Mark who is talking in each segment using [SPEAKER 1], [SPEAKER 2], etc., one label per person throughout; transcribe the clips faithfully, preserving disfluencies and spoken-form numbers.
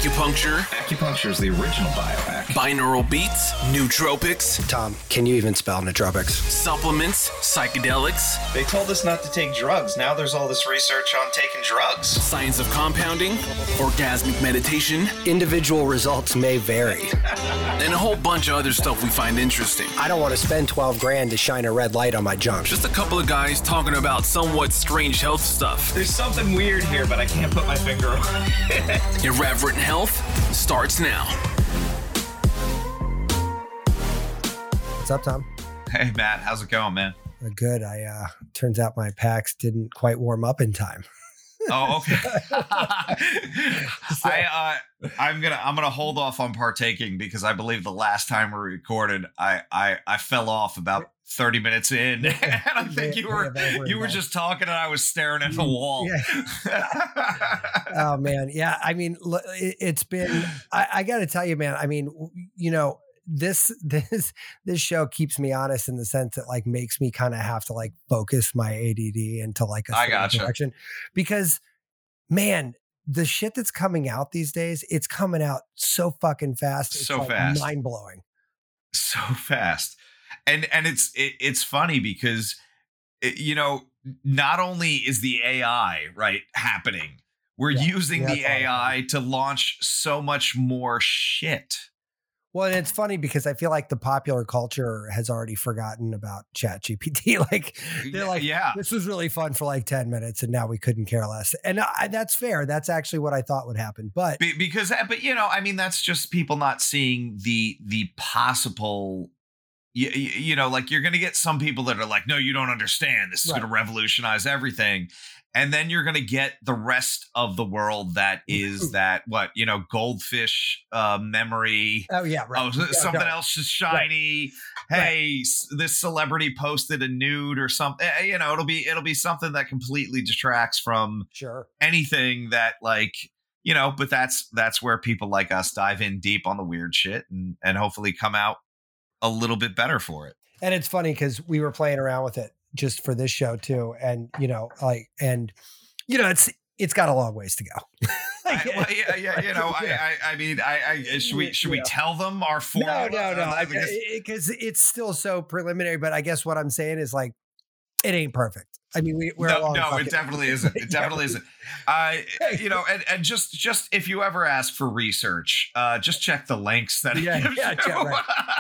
[SPEAKER 1] Acupuncture.
[SPEAKER 2] Acupuncture is the original biohack.
[SPEAKER 1] Binaural beats. Nootropics.
[SPEAKER 3] Tom, can you even spell nootropics?
[SPEAKER 1] Supplements. Psychedelics.
[SPEAKER 2] They told us not to take drugs. Now there's all this research on taking drugs.
[SPEAKER 1] Science of compounding. Orgasmic meditation.
[SPEAKER 3] Individual results may vary.
[SPEAKER 1] And a whole bunch of other stuff we find interesting.
[SPEAKER 3] I don't want to spend twelve grand to shine a red light on my junk.
[SPEAKER 1] Just a couple of guys talking about somewhat strange health stuff.
[SPEAKER 2] There's something weird here, but I can't put my finger on it.
[SPEAKER 1] Irreverent Health starts now.
[SPEAKER 3] What's up, Tom?
[SPEAKER 2] Hey, Matt. How's it going, man?
[SPEAKER 3] Uh, Good. I uh turns out my packs didn't quite warm up in time.
[SPEAKER 2] Oh, okay. I uh, I'm gonna I'm gonna hold off on partaking because I believe the last time we recorded, I I, I fell off about thirty minutes in, and I think you were you were just talking, and I was staring at the wall.
[SPEAKER 3] Yeah. Oh man, yeah. I mean, look, it, it's been. I, I got to tell you, man. I mean, you know, this this this show keeps me honest in the sense that like makes me kind of have to like focus my A D D into like a
[SPEAKER 2] I
[SPEAKER 3] certain
[SPEAKER 2] gotcha.
[SPEAKER 3] direction, because man, the shit that's coming out these days, it's coming out so fucking fast. It's
[SPEAKER 2] So
[SPEAKER 3] like
[SPEAKER 2] fast.
[SPEAKER 3] mind blowing.
[SPEAKER 2] So fast, and and it's it, it's funny because it, you know, not only is the A I right happening, we're
[SPEAKER 3] Yeah,
[SPEAKER 2] using
[SPEAKER 3] yeah,
[SPEAKER 2] the
[SPEAKER 3] that's all
[SPEAKER 2] A I to launch so much more shit.
[SPEAKER 3] Well, and it's funny because I feel like the popular culture has already forgotten about ChatGPT. Like they're like,
[SPEAKER 2] yeah,
[SPEAKER 3] this was really fun for like ten minutes and now we couldn't care less. And I, that's fair. That's actually what I thought would happen. But
[SPEAKER 2] Be- because but you know, I mean, that's just people not seeing the the possible. You, you know, like you're going to get some people that are like, no, you don't understand. This is
[SPEAKER 3] Right.
[SPEAKER 2] going to revolutionize everything. And then you're going to get the rest of the world that is that, what, you know, goldfish uh, memory.
[SPEAKER 3] oh yeah, right.
[SPEAKER 2] Oh,
[SPEAKER 3] Yeah,
[SPEAKER 2] something
[SPEAKER 3] no.
[SPEAKER 2] else is shiny.
[SPEAKER 3] Right.
[SPEAKER 2] Hey, s this celebrity posted a nude or something. Eh, You know, it'll be it'll be something that completely detracts from
[SPEAKER 3] Sure.
[SPEAKER 2] anything that, like, you know. But that's that's where people like us dive in deep on the weird shit and and hopefully come out a little bit better for it.
[SPEAKER 3] And it's funny because we were playing around with it just for this show too. And you know, like, and you know, it's it's got a long ways to go.
[SPEAKER 2] I, well, yeah, yeah, you know,
[SPEAKER 3] Yeah.
[SPEAKER 2] I, I, I mean, I, I should we should we
[SPEAKER 3] Yeah.
[SPEAKER 2] tell them our formula?
[SPEAKER 3] No, no, no.
[SPEAKER 2] I guess-
[SPEAKER 3] Because it's still so preliminary. But I guess what I'm saying is like, it ain't perfect. I mean, we, we're
[SPEAKER 2] no,
[SPEAKER 3] along
[SPEAKER 2] no,
[SPEAKER 3] fucking-
[SPEAKER 2] it definitely isn't. It definitely isn't. I, you know, and, and just, just if you ever ask for research, uh, just check the links that. it
[SPEAKER 3] Yeah,
[SPEAKER 2] gives
[SPEAKER 3] yeah,
[SPEAKER 2] you.
[SPEAKER 3] yeah, right.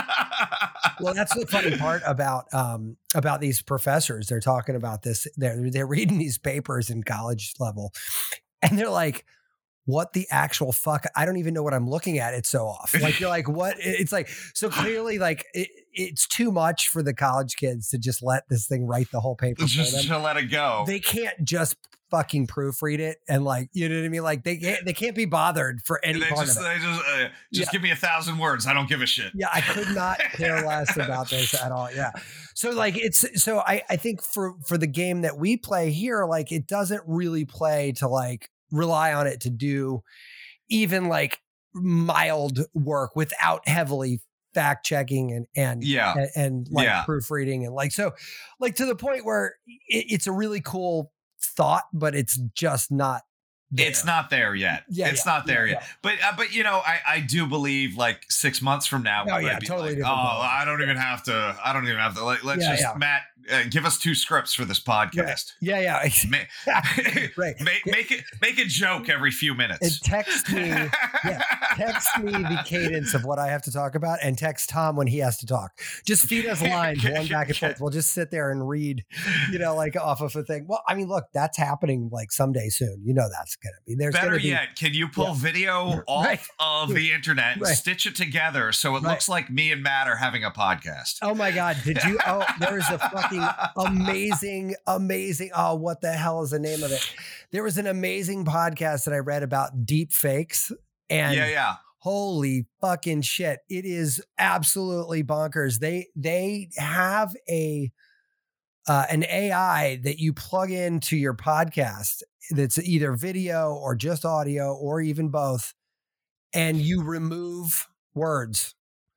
[SPEAKER 3] Well, that's the funny part about um about these professors. They're talking about this. They're they're reading these papers in college level, and they're like, "What the actual fuck? I don't even know what I'm looking at. It's so off." Like you're like, "What?" It's like so clearly like it, it's too much for the college kids to just let this thing write the whole paper for
[SPEAKER 2] Just
[SPEAKER 3] them.
[SPEAKER 2] to let it go.
[SPEAKER 3] They can't just fucking proofread it and like you know what I mean. Like they can't they can't be bothered for any
[SPEAKER 2] they
[SPEAKER 3] part
[SPEAKER 2] just,
[SPEAKER 3] of it.
[SPEAKER 2] they just, uh, just
[SPEAKER 3] Yeah.
[SPEAKER 2] give me a thousand words. I don't give a shit.
[SPEAKER 3] Yeah, I could not care less about this at all. Yeah. So like it's so I I think for for the game that we play here, like it doesn't really play to like rely on it to do even like mild work without heavily fact checking and and
[SPEAKER 2] Yeah.
[SPEAKER 3] and, and, like
[SPEAKER 2] Yeah.
[SPEAKER 3] proofreading and like so like to the point where it, it's a really cool thought, but it's just not there.
[SPEAKER 2] It's not there yet.
[SPEAKER 3] Yeah,
[SPEAKER 2] it's
[SPEAKER 3] yeah,
[SPEAKER 2] not there
[SPEAKER 3] yeah,
[SPEAKER 2] yet. But uh, but you know, I I do believe like six months from now, we
[SPEAKER 3] Oh,
[SPEAKER 2] might
[SPEAKER 3] yeah,
[SPEAKER 2] be
[SPEAKER 3] totally
[SPEAKER 2] like, oh,
[SPEAKER 3] different ballgame.
[SPEAKER 2] I don't even have to. I don't even have to. Like, let's
[SPEAKER 3] Yeah,
[SPEAKER 2] just
[SPEAKER 3] yeah.
[SPEAKER 2] Matt uh, give us two scripts for this podcast.
[SPEAKER 3] Yeah, yeah.
[SPEAKER 2] Ma-
[SPEAKER 3] Right.
[SPEAKER 2] make, make it make a joke every few
[SPEAKER 3] And
[SPEAKER 2] minutes.
[SPEAKER 3] text me, yeah, text me the cadence of what I have to talk about, and text Tom when he has to talk. Just feed us lines, one back and forth. We'll just sit there and read, you know, like off of a thing. Well, I mean, look, that's happening like someday soon. You know, that's gonna be there's
[SPEAKER 2] Better
[SPEAKER 3] gonna be,
[SPEAKER 2] yet, can you pull
[SPEAKER 3] Yeah.
[SPEAKER 2] video off
[SPEAKER 3] Right.
[SPEAKER 2] of the internet and
[SPEAKER 3] Right.
[SPEAKER 2] stitch it together so it
[SPEAKER 3] Right.
[SPEAKER 2] looks like me and Matt are having a podcast?
[SPEAKER 3] Oh my God! Did you? Oh, there is a fucking amazing, amazing. Oh, what the hell is the name of it? There was an amazing podcast that I read about deep fakes, and
[SPEAKER 2] yeah, yeah.
[SPEAKER 3] holy fucking shit, it is absolutely bonkers. They they have a uh, an A I that you plug into your podcast that's either video or just audio or even both, and you remove words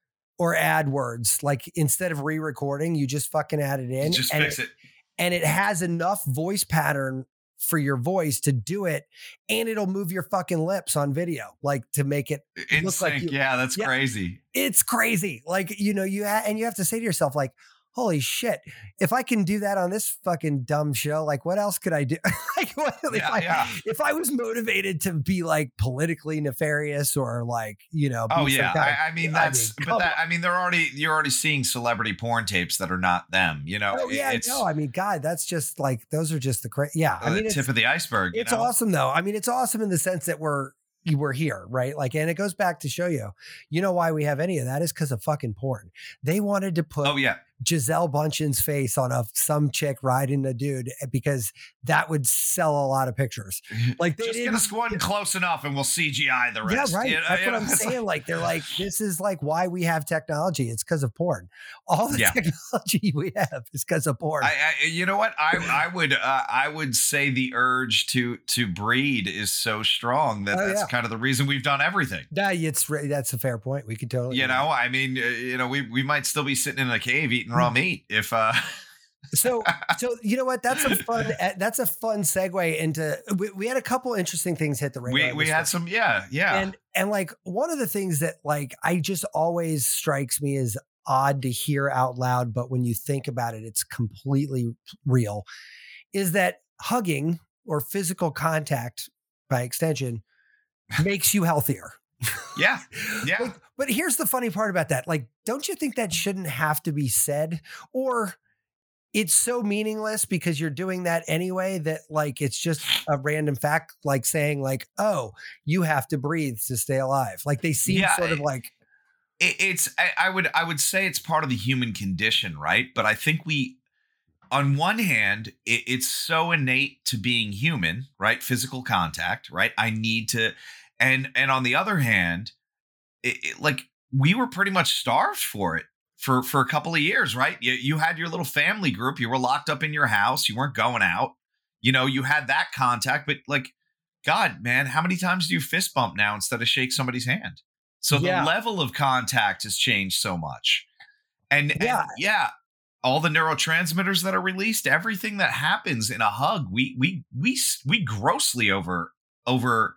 [SPEAKER 3] or add words. Like instead of re-recording, you just fucking add it in.
[SPEAKER 2] Just
[SPEAKER 3] and
[SPEAKER 2] fix
[SPEAKER 3] it,
[SPEAKER 2] it.
[SPEAKER 3] and it has enough voice pattern for your voice to do it, and it'll move your fucking lips on video, like to make it
[SPEAKER 2] In
[SPEAKER 3] look
[SPEAKER 2] sync.
[SPEAKER 3] like you,
[SPEAKER 2] yeah, that's
[SPEAKER 3] yeah.
[SPEAKER 2] crazy.
[SPEAKER 3] It's crazy. Like, you know, you ha- and you have to say to yourself, like, holy shit, if I can do that on this fucking dumb show, like what else could I do? like what, if,
[SPEAKER 2] Yeah,
[SPEAKER 3] I,
[SPEAKER 2] yeah.
[SPEAKER 3] if I was motivated to be like politically nefarious or like, you know, be
[SPEAKER 2] Oh
[SPEAKER 3] some
[SPEAKER 2] yeah,
[SPEAKER 3] kind of-
[SPEAKER 2] I, I mean
[SPEAKER 3] I
[SPEAKER 2] that's,
[SPEAKER 3] mean,
[SPEAKER 2] but
[SPEAKER 3] come
[SPEAKER 2] that I mean they're already you're already seeing celebrity porn tapes that are not them. You know,
[SPEAKER 3] Oh yeah,
[SPEAKER 2] it's
[SPEAKER 3] no, I mean, God, that's just like those are just the cra- yeah. I
[SPEAKER 2] the
[SPEAKER 3] mean, it's,
[SPEAKER 2] tip of the iceberg. You
[SPEAKER 3] it's
[SPEAKER 2] know?
[SPEAKER 3] awesome though. I mean, it's awesome in the sense that we're we're here, right? Like, and it goes back to show you, you know, why we have any of that is because of fucking porn. They wanted to put
[SPEAKER 2] Oh yeah,
[SPEAKER 3] Giselle Bundchen's face on a some chick riding a dude because that would sell a lot of pictures. Like they
[SPEAKER 2] just
[SPEAKER 3] didn't.
[SPEAKER 2] get us one close enough, and we'll C G I the rest.
[SPEAKER 3] Yeah, right.
[SPEAKER 2] You know,
[SPEAKER 3] That's
[SPEAKER 2] you
[SPEAKER 3] what
[SPEAKER 2] know,
[SPEAKER 3] I'm
[SPEAKER 2] it's
[SPEAKER 3] saying.
[SPEAKER 2] like-
[SPEAKER 3] Like, they're like, this is like why we have technology. It's because of porn. All the
[SPEAKER 2] Yeah.
[SPEAKER 3] technology we have is because of porn.
[SPEAKER 2] I, I, you know what? I, I would, uh, I would say the urge to to breed is so strong that
[SPEAKER 3] Oh,
[SPEAKER 2] that's
[SPEAKER 3] yeah.
[SPEAKER 2] kind of the reason we've done everything.
[SPEAKER 3] Yeah, it's re- that's a fair point. We could totally.
[SPEAKER 2] You
[SPEAKER 3] do that.
[SPEAKER 2] know, I mean, uh, you know, we we might still be sitting in a cave eating raw meat if. uh
[SPEAKER 3] So, so you know what? That's a fun. eh, That's a fun segue into. We, we had a couple interesting things hit the radar.
[SPEAKER 2] we we
[SPEAKER 3] this
[SPEAKER 2] had
[SPEAKER 3] week.
[SPEAKER 2] some, yeah, yeah.
[SPEAKER 3] and and like one of the things that like I just always strikes me as odd to hear out loud, but when you think about it, it's completely real. Is that hugging or physical contact, by extension, makes you healthier?
[SPEAKER 2] yeah, yeah.
[SPEAKER 3] Like, but here's the funny part about that. Like, don't you think that shouldn't have to be said? Or it's so meaningless because you're doing that anyway that like it's just a random fact, like saying, like, oh, you have to breathe to stay alive. Like they seem
[SPEAKER 2] Yeah,
[SPEAKER 3] sort of
[SPEAKER 2] it-
[SPEAKER 3] like
[SPEAKER 2] It, it's I, I would I would say it's part of the human condition, right? But I think we, on one hand, it, it's so innate to being human, right? Physical contact, right? I need to, and and on the other hand, it, it, like we were pretty much starved for it for for a couple of years, right? You you had your little family group, you were locked up in your house, you weren't going out, you know, you had that contact, but like, God, man, how many times do you fist bump now instead of shake somebody's hand? So
[SPEAKER 3] Yeah.
[SPEAKER 2] the level of contact has changed so much. And and
[SPEAKER 3] Yeah.
[SPEAKER 2] yeah, all the neurotransmitters that are released, everything that happens in a hug, we we we we grossly over over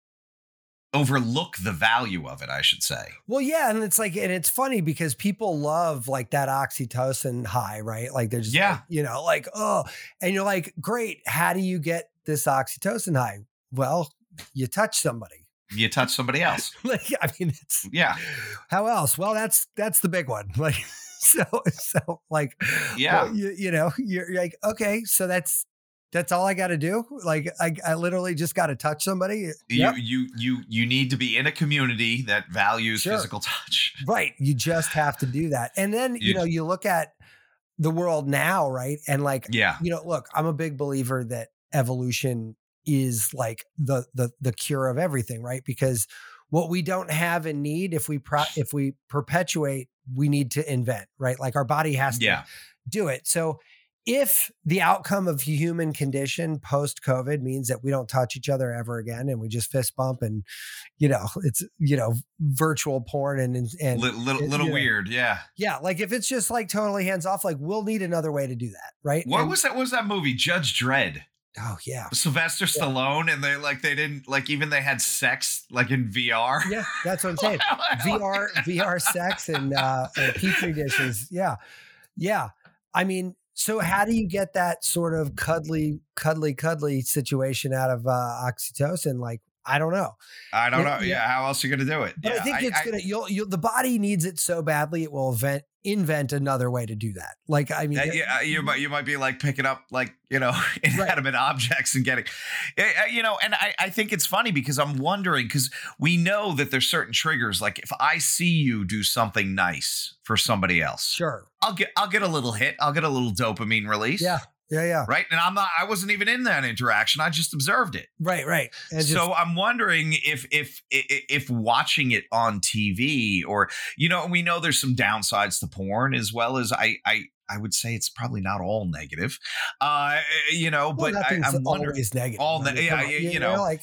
[SPEAKER 2] overlook the value of it, I should say.
[SPEAKER 3] well, yeah, and it's like, and it's funny because people love like that oxytocin high, right? Like they're just,
[SPEAKER 2] Yeah.
[SPEAKER 3] like, you know, like oh, and you're like, great. How do you get this oxytocin high? Well, you touch somebody.
[SPEAKER 2] You touch somebody else.
[SPEAKER 3] Like, I mean, it's
[SPEAKER 2] Yeah.
[SPEAKER 3] how else? Well, that's that's the big one. Like, so so like,
[SPEAKER 2] Yeah.
[SPEAKER 3] well, you, you know, you're, you're like, okay, so that's that's all I got to do. Like, I, I literally just got to touch somebody. Yep.
[SPEAKER 2] You you you you need to be in a community that values
[SPEAKER 3] Sure.
[SPEAKER 2] physical touch.
[SPEAKER 3] Right. You just have to do that. And then, you
[SPEAKER 2] You-
[SPEAKER 3] know, you look at the world now, right? And like,
[SPEAKER 2] Yeah.
[SPEAKER 3] you know, look, I'm a big believer that evolution is like the the the cure of everything, right? Because what we don't have and need, if we pro- if we perpetuate, we need to invent, right? Like our body has to
[SPEAKER 2] Yeah.
[SPEAKER 3] do it. So if the outcome of human condition post COVID means that we don't touch each other ever again and we just fist bump and, you know, it's, you know, virtual porn and, and, and
[SPEAKER 2] Little little,
[SPEAKER 3] it-
[SPEAKER 2] little
[SPEAKER 3] you know,
[SPEAKER 2] weird. Yeah.
[SPEAKER 3] yeah, like if it's just like totally hands off, like we'll need another way to do that, right?
[SPEAKER 2] What
[SPEAKER 3] And-
[SPEAKER 2] was that? What was that movie? Judge Dredd.
[SPEAKER 3] Oh yeah,
[SPEAKER 2] Sylvester Stallone, and they like they didn't like even they had sex like in V R.
[SPEAKER 3] yeah, that's what I'm saying. V R, V R sex and uh, and petri dishes. Yeah, yeah. I mean, so how do you get that sort of cuddly, cuddly, cuddly situation out of uh, oxytocin? Like, I don't know.
[SPEAKER 2] I don't
[SPEAKER 3] Yeah,
[SPEAKER 2] know.
[SPEAKER 3] yeah.
[SPEAKER 2] Yeah, how else are you gonna do it?
[SPEAKER 3] But
[SPEAKER 2] yeah,
[SPEAKER 3] I think it's gonna. You'll, you'll. The body needs it so badly, it will invent invent another way to do that. Like, I mean,
[SPEAKER 2] Uh, yeah, you might you might be like picking up like you know inanimate objects and getting, uh, you know. And I I think it's funny because I'm wondering because we know that there's certain triggers. Like if I see you do something nice for somebody else,
[SPEAKER 3] sure.
[SPEAKER 2] I'll get I'll get a little hit. I'll get a little dopamine release.
[SPEAKER 3] Yeah, yeah, yeah.
[SPEAKER 2] Right. And I'm not. I wasn't even in that interaction. I just observed it.
[SPEAKER 3] Right, right. And just,
[SPEAKER 2] So I'm wondering if if if if watching it on T V or you know we know there's some downsides to porn as well as I I I would say it's probably not all negative, uh you know
[SPEAKER 3] well,
[SPEAKER 2] but I,
[SPEAKER 3] nothing's
[SPEAKER 2] I'm wondering
[SPEAKER 3] always negative.
[SPEAKER 2] all
[SPEAKER 3] I
[SPEAKER 2] the-
[SPEAKER 3] mean,
[SPEAKER 2] yeah,
[SPEAKER 3] come on,
[SPEAKER 2] yeah, you know.
[SPEAKER 3] like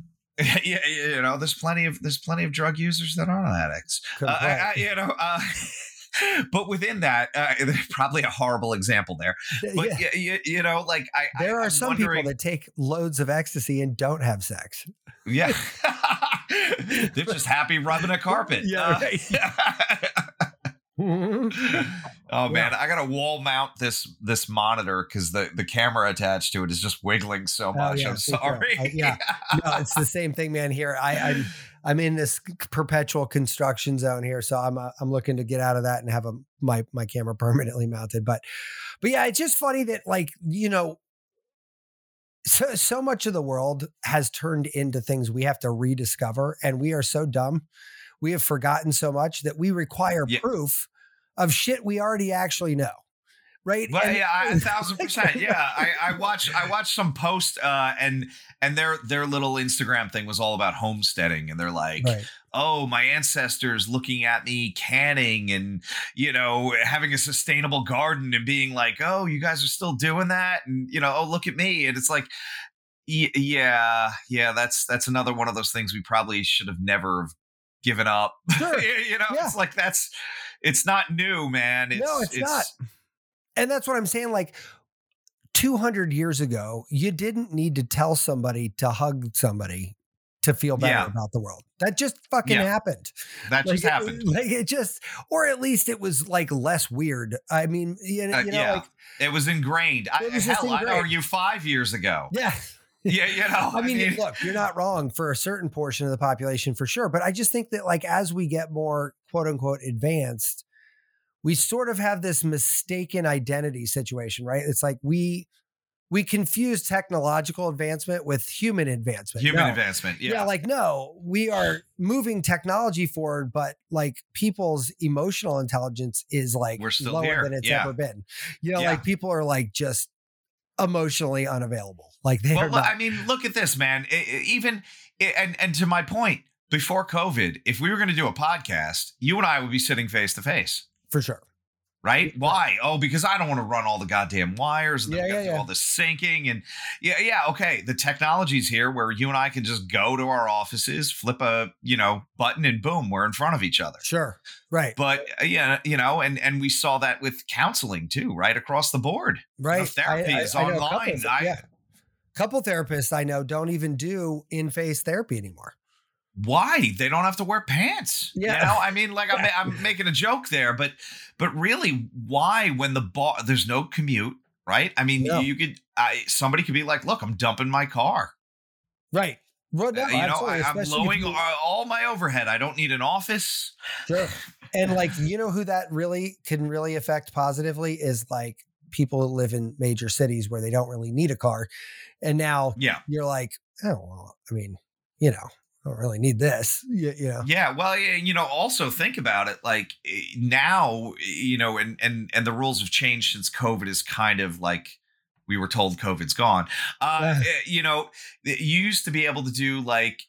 [SPEAKER 2] yeah you know there's plenty of there's plenty of drug users that aren't addicts uh, I, I, you know uh but within that, uh, probably a horrible example there. But yeah. you, you know, like I,
[SPEAKER 3] there
[SPEAKER 2] I,
[SPEAKER 3] are
[SPEAKER 2] I'm
[SPEAKER 3] some
[SPEAKER 2] wondering,
[SPEAKER 3] people that take loads of ecstasy and don't have sex.
[SPEAKER 2] Yeah, they're just happy rubbing a carpet.
[SPEAKER 3] Yeah.
[SPEAKER 2] Uh,
[SPEAKER 3] Right.
[SPEAKER 2] Oh man, yeah. I gotta wall mount this this monitor because the the camera attached to it is just wiggling so much. Oh, yeah, I'm sorry.
[SPEAKER 3] I, yeah, no, it's the same thing, man. Here, I, I'm I'm in this perpetual construction zone here, so I'm uh, I'm looking to get out of that and have a my my camera permanently mounted. But but yeah, it's just funny that, like, you know, so so much of the world has turned into things we have to rediscover, and we are so dumb. We have forgotten so much that we require yeah. proof of shit we already actually know. Right.
[SPEAKER 2] Well,
[SPEAKER 3] and,
[SPEAKER 2] yeah, I, a thousand percent. Yeah. I, I watched, I watched some post uh, and, and their, their little Instagram thing was all about homesteading. And they're like, right. oh, my ancestors looking at me canning and, you know, having a sustainable garden and being like, oh, you guys are still doing that. And, you know, oh, look at me. And it's like, yeah, yeah, that's, that's another one of those things we probably should have never given up.
[SPEAKER 3] Sure.
[SPEAKER 2] You know, yeah. It's like, that's, it's not new, man. It's,
[SPEAKER 3] no, it's,
[SPEAKER 2] it's
[SPEAKER 3] not. And that's what I'm saying. Like two hundred years ago, you didn't need to tell somebody to hug somebody to feel better yeah. about the world. That just fucking yeah. happened.
[SPEAKER 2] That
[SPEAKER 3] like
[SPEAKER 2] just
[SPEAKER 3] it,
[SPEAKER 2] happened.
[SPEAKER 3] Like it just, or at least it was like less weird. I mean, you, you know, uh, yeah. like
[SPEAKER 2] it was ingrained.
[SPEAKER 3] It was
[SPEAKER 2] I, hell,
[SPEAKER 3] ingrained.
[SPEAKER 2] I'd argue five years ago.
[SPEAKER 3] Yeah.
[SPEAKER 2] Yeah, you know.
[SPEAKER 3] I mean, I mean, look, you're not wrong for a certain portion of the population for sure. But I just think that, like, as we get more quote unquote advanced, we sort of have this mistaken identity situation, right? It's like we we confuse technological advancement with human advancement.
[SPEAKER 2] Human
[SPEAKER 3] no.
[SPEAKER 2] advancement, yeah.
[SPEAKER 3] Yeah, like, no, we are moving technology forward, but like people's emotional intelligence is like
[SPEAKER 2] We're still
[SPEAKER 3] lower
[SPEAKER 2] here.
[SPEAKER 3] than it's
[SPEAKER 2] yeah.
[SPEAKER 3] ever been. You know,
[SPEAKER 2] yeah.
[SPEAKER 3] like people are like just emotionally unavailable. Like they
[SPEAKER 2] well,
[SPEAKER 3] are not.
[SPEAKER 2] I mean, look at this, man. It, it, even it, and and to my point, before COVID, if we were going to do a podcast, you and I would be sitting face to face.
[SPEAKER 3] For sure.
[SPEAKER 2] Right? Why? Oh, because I don't want to run all the goddamn wires and then
[SPEAKER 3] yeah,
[SPEAKER 2] we got
[SPEAKER 3] yeah,
[SPEAKER 2] to do
[SPEAKER 3] yeah.
[SPEAKER 2] all this syncing and yeah, yeah, okay. The technology's here where you and I can just go to our offices, flip a, you know, button and boom, we're in front of each other.
[SPEAKER 3] Sure. Right.
[SPEAKER 2] But uh, yeah, you know, and and we saw that with counseling too, right? Across the board.
[SPEAKER 3] Right.
[SPEAKER 2] You know, therapy
[SPEAKER 3] I, I,
[SPEAKER 2] is
[SPEAKER 3] I
[SPEAKER 2] online.
[SPEAKER 3] Couple,
[SPEAKER 2] I,
[SPEAKER 3] yeah. couple therapists I know don't even do in-face therapy anymore.
[SPEAKER 2] Why? They don't have to wear pants.
[SPEAKER 3] Yeah.
[SPEAKER 2] You know, I mean, like I'm, I'm making a joke there, but, but really why when the bar, there's no commute, right? I mean, no. you could, I, somebody could be like, look, I'm dumping my car.
[SPEAKER 3] Right. Well, no,
[SPEAKER 2] uh, you know, I, I'm lowering you, all my overhead. I don't need an office.
[SPEAKER 3] Sure. And like, you know, who that really can really affect positively is like people who live in major cities where they don't really need a car. And now
[SPEAKER 2] yeah.
[SPEAKER 3] you're like, oh, well, I mean, you know, I don't really need this, you, you know?
[SPEAKER 2] Yeah. Well, you know, also think about it. Like now, you know, and, and, and the rules have changed since COVID is kind of like, we were told COVID's gone. Uh, you know, you used to be able to do like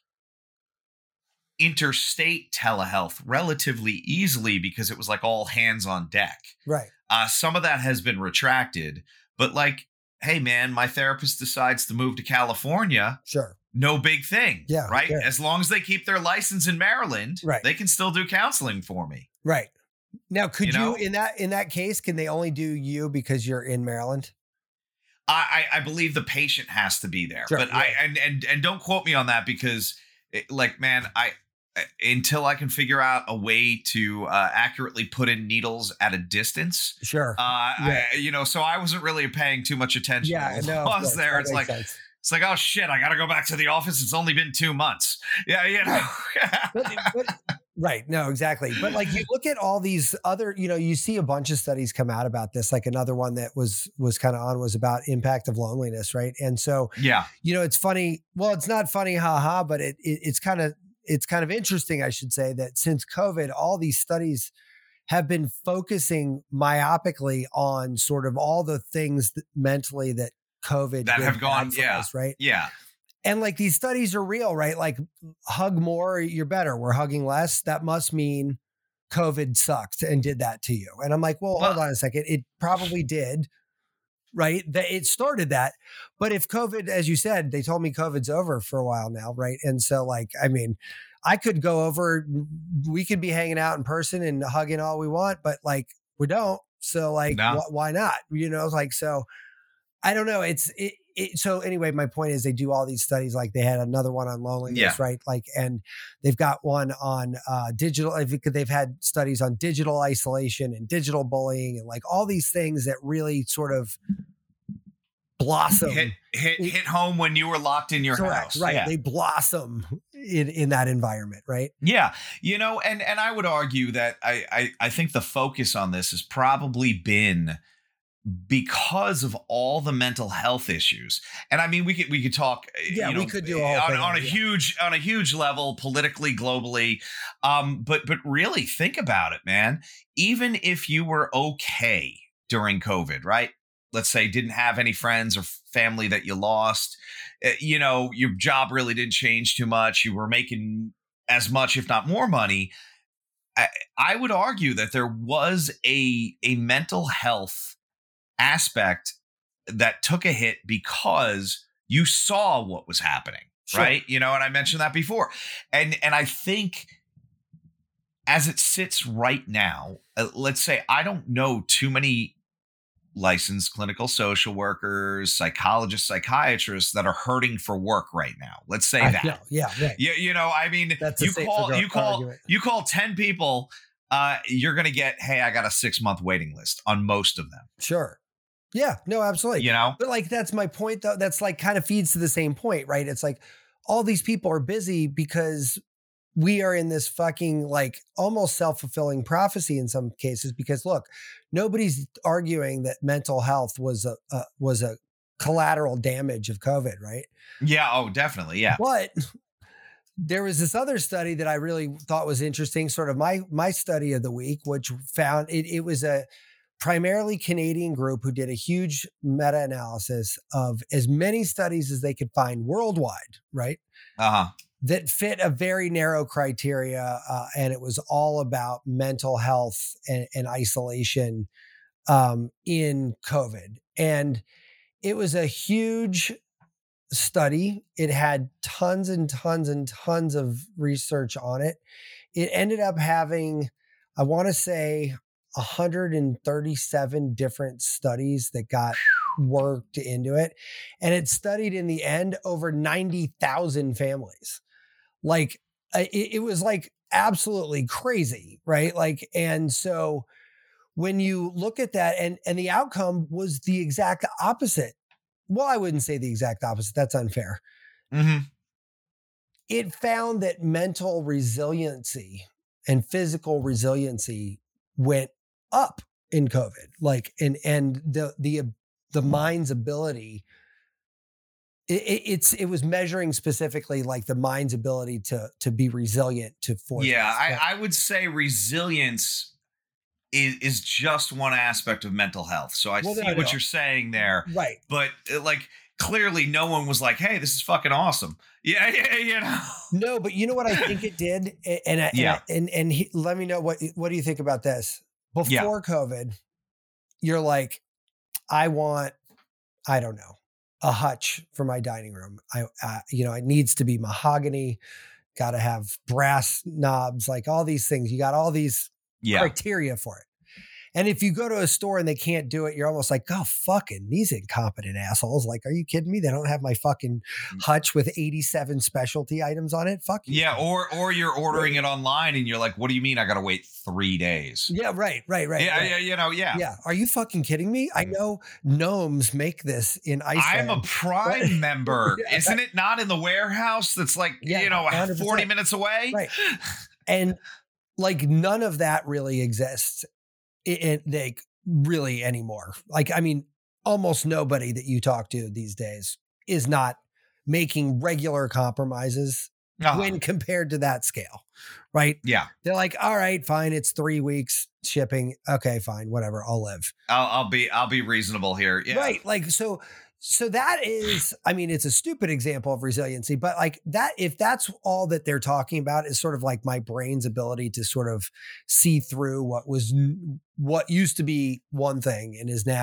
[SPEAKER 2] interstate telehealth relatively easily because it was like all hands on deck.
[SPEAKER 3] Right.
[SPEAKER 2] Uh, some of that has been retracted, but like, hey man, my therapist decides to move to California.
[SPEAKER 3] Sure.
[SPEAKER 2] No big thing.
[SPEAKER 3] Yeah.
[SPEAKER 2] Right.
[SPEAKER 3] Yeah.
[SPEAKER 2] As long as they keep their license in Maryland,
[SPEAKER 3] right.
[SPEAKER 2] they can still do counseling for me.
[SPEAKER 3] Right. Now, could you,
[SPEAKER 2] you know?
[SPEAKER 3] in that, in that case, can they only do you because you're in Maryland?
[SPEAKER 2] I, I believe the patient has to be there,
[SPEAKER 3] sure,
[SPEAKER 2] but
[SPEAKER 3] yeah.
[SPEAKER 2] I, and, and, and don't quote me on that because it, like, man, I, until I can figure out a way to uh, accurately put in needles at a distance.
[SPEAKER 3] Sure.
[SPEAKER 2] Uh,
[SPEAKER 3] yeah.
[SPEAKER 2] I, you know, so I wasn't really paying too much attention.
[SPEAKER 3] Yeah.
[SPEAKER 2] To
[SPEAKER 3] no,
[SPEAKER 2] I was there. It's like,
[SPEAKER 3] sense.
[SPEAKER 2] It's like, oh shit, I got to go back to the office. It's only been two months. Yeah, you know.
[SPEAKER 3] but, but, right. No, exactly. But like you look at all these other, you know, you see a bunch of studies come out about this. Like another one that was was kind of on was about impact of loneliness, right? And so,
[SPEAKER 2] yeah, you
[SPEAKER 3] know, it's funny. Well, it's not funny, haha, but it, it it's kind of it's kind of interesting, I should say, that since COVID, all these studies have been focusing myopically on sort of all the things that mentally that COVID
[SPEAKER 2] that have gone, yeah,
[SPEAKER 3] us, right?
[SPEAKER 2] Yeah.
[SPEAKER 3] And like these studies are real, right? Like hug more, you're better. We're hugging less. That must mean COVID sucked and did that to you. And I'm like, well,
[SPEAKER 2] well
[SPEAKER 3] hold on a second. It probably did. right? That it started that. But if COVID, as you said, they told me COVID's over for a while now, right? And so, like, I mean, I could go over, we could be hanging out in person and hugging all we want, but like, we don't. So, like,
[SPEAKER 2] No.
[SPEAKER 3] wh- why not? You know, like, so I don't know. It's it, it. So anyway, my point is they do all these studies. Like they had another one on loneliness,
[SPEAKER 2] Yeah.
[SPEAKER 3] right? Like, and they've got one on uh, digital. I think they've had studies on digital isolation and digital bullying and like all these things that really sort of blossom.
[SPEAKER 2] Hit hit hit home when you were locked in your
[SPEAKER 3] Correct,
[SPEAKER 2] house.
[SPEAKER 3] right?
[SPEAKER 2] Yeah.
[SPEAKER 3] They blossom in in that environment, right?
[SPEAKER 2] Yeah, you know, and and I would argue that I, I I think the focus on this has probably been because of all the mental health issues. And I mean, we could we could talk.
[SPEAKER 3] Yeah,
[SPEAKER 2] you know,
[SPEAKER 3] we could do a whole
[SPEAKER 2] on,
[SPEAKER 3] thing
[SPEAKER 2] on
[SPEAKER 3] on
[SPEAKER 2] a
[SPEAKER 3] it, yeah.
[SPEAKER 2] huge on a huge level, politically, globally. Um, but but really think about it, man. Even if you were okay during COVID, right? Let's say didn't have any friends or family that you lost, uh, you know, your job really didn't change too much. You were making as much, if not more money. I, I would argue that there was a a mental health aspect that took a hit because you saw what was happening,
[SPEAKER 3] Sure.
[SPEAKER 2] right? You know, and I mentioned that before. And and I think as it sits right now, uh, let's say I don't know too many licensed clinical social workers, psychologists, psychiatrists that are hurting for work right now. Let's say
[SPEAKER 3] I
[SPEAKER 2] that.
[SPEAKER 3] know, yeah, right.
[SPEAKER 2] You, you know, I mean,
[SPEAKER 3] That's a
[SPEAKER 2] you
[SPEAKER 3] safer
[SPEAKER 2] call
[SPEAKER 3] gro-
[SPEAKER 2] you call
[SPEAKER 3] argument.
[SPEAKER 2] you call ten people, uh, you're gonna get, hey, I got a six month waiting list on most of them.
[SPEAKER 3] Sure. Yeah, no, absolutely.
[SPEAKER 2] You know,
[SPEAKER 3] But like, that's my point though. That's like kind of feeds to the same point, right? It's like all these people are busy because we are in this fucking like almost self-fulfilling prophecy in some cases, because look, nobody's arguing that mental health was a, uh, was a collateral damage of COVID, right?
[SPEAKER 2] yeah, oh, definitely, yeah,
[SPEAKER 3] But there was this other study that I really thought was interesting, sort of my my study of the week, which found it, it was a primarily Canadian group who did a huge meta-analysis of as many studies as they could find worldwide, right?
[SPEAKER 2] uh huh,
[SPEAKER 3] That fit a very narrow criteria. Uh, and it was all about mental health and, and isolation um, in COVID. And it was a huge study. It had tons and tons and tons of research on it. It ended up having, I want to say, one hundred thirty-seven different studies that got worked into it. And it studied in the end over ninety thousand families. Like it, it was like absolutely crazy, right? Like, and so when you look at that, and and the outcome was the exact opposite. Well, I wouldn't say the exact opposite. That's unfair.
[SPEAKER 2] mm-hmm.
[SPEAKER 3] It found that mental resiliency and physical resiliency went up in COVID. Like, and and the the the mind's ability. It, it, it's it was measuring specifically like the mind's ability to to be resilient to forces.
[SPEAKER 2] Yeah,
[SPEAKER 3] right?
[SPEAKER 2] I, I would say resilience is is just one aspect of mental health. So I
[SPEAKER 3] Well,
[SPEAKER 2] see
[SPEAKER 3] no,
[SPEAKER 2] what
[SPEAKER 3] no.
[SPEAKER 2] you're saying there,
[SPEAKER 3] Right.
[SPEAKER 2] but uh, like clearly no one was like, hey, this is fucking awesome. Yeah, yeah, you know.
[SPEAKER 3] No, but you know what I think it did, and and I-
[SPEAKER 2] Yeah.
[SPEAKER 3] and and he, let me know what what do you think about this? Before
[SPEAKER 2] Yeah.
[SPEAKER 3] COVID, you're like, I want, I don't know, a hutch for my dining room. I, uh, you know, it needs to be mahogany. Got to have brass knobs, like all these things. You got all these
[SPEAKER 2] Yeah.
[SPEAKER 3] criteria for it. And if you go to a store and they can't do it, you're almost like, oh, fucking these incompetent assholes. Like, are you kidding me? They don't have my fucking hutch with eighty-seven specialty items on it. Fuck you.
[SPEAKER 2] Yeah, or or you're ordering it online and you're like, what do you mean I gotta wait three days?
[SPEAKER 3] Yeah, right, right, right.
[SPEAKER 2] Yeah,
[SPEAKER 3] right.
[SPEAKER 2] yeah, you know, yeah.
[SPEAKER 3] Yeah. Are you fucking kidding me? I know gnomes make this in Iceland.
[SPEAKER 2] I'm a Prime
[SPEAKER 3] Right.
[SPEAKER 2] member.
[SPEAKER 3] Yeah,
[SPEAKER 2] Isn't it not in the warehouse that's like,
[SPEAKER 3] Yeah,
[SPEAKER 2] you know,
[SPEAKER 3] one hundred percent.
[SPEAKER 2] forty minutes away?
[SPEAKER 3] Right. And like none of that really exists in, in like really anymore. Like, I mean, almost nobody that you talk to these days is not making regular compromises
[SPEAKER 2] Uh-huh.
[SPEAKER 3] when compared to that scale, right?
[SPEAKER 2] Yeah,
[SPEAKER 3] They're like, all right, fine. It's three weeks shipping. Okay, fine. Whatever. I'll live.
[SPEAKER 2] I'll, I'll be I'll be reasonable here. Yeah.
[SPEAKER 3] Right. Like, so, so that is, I mean, it's a stupid example of resiliency, but like that, if that's all that they're talking about is sort of like my brain's ability to sort of see through what was, what used to be one thing and is now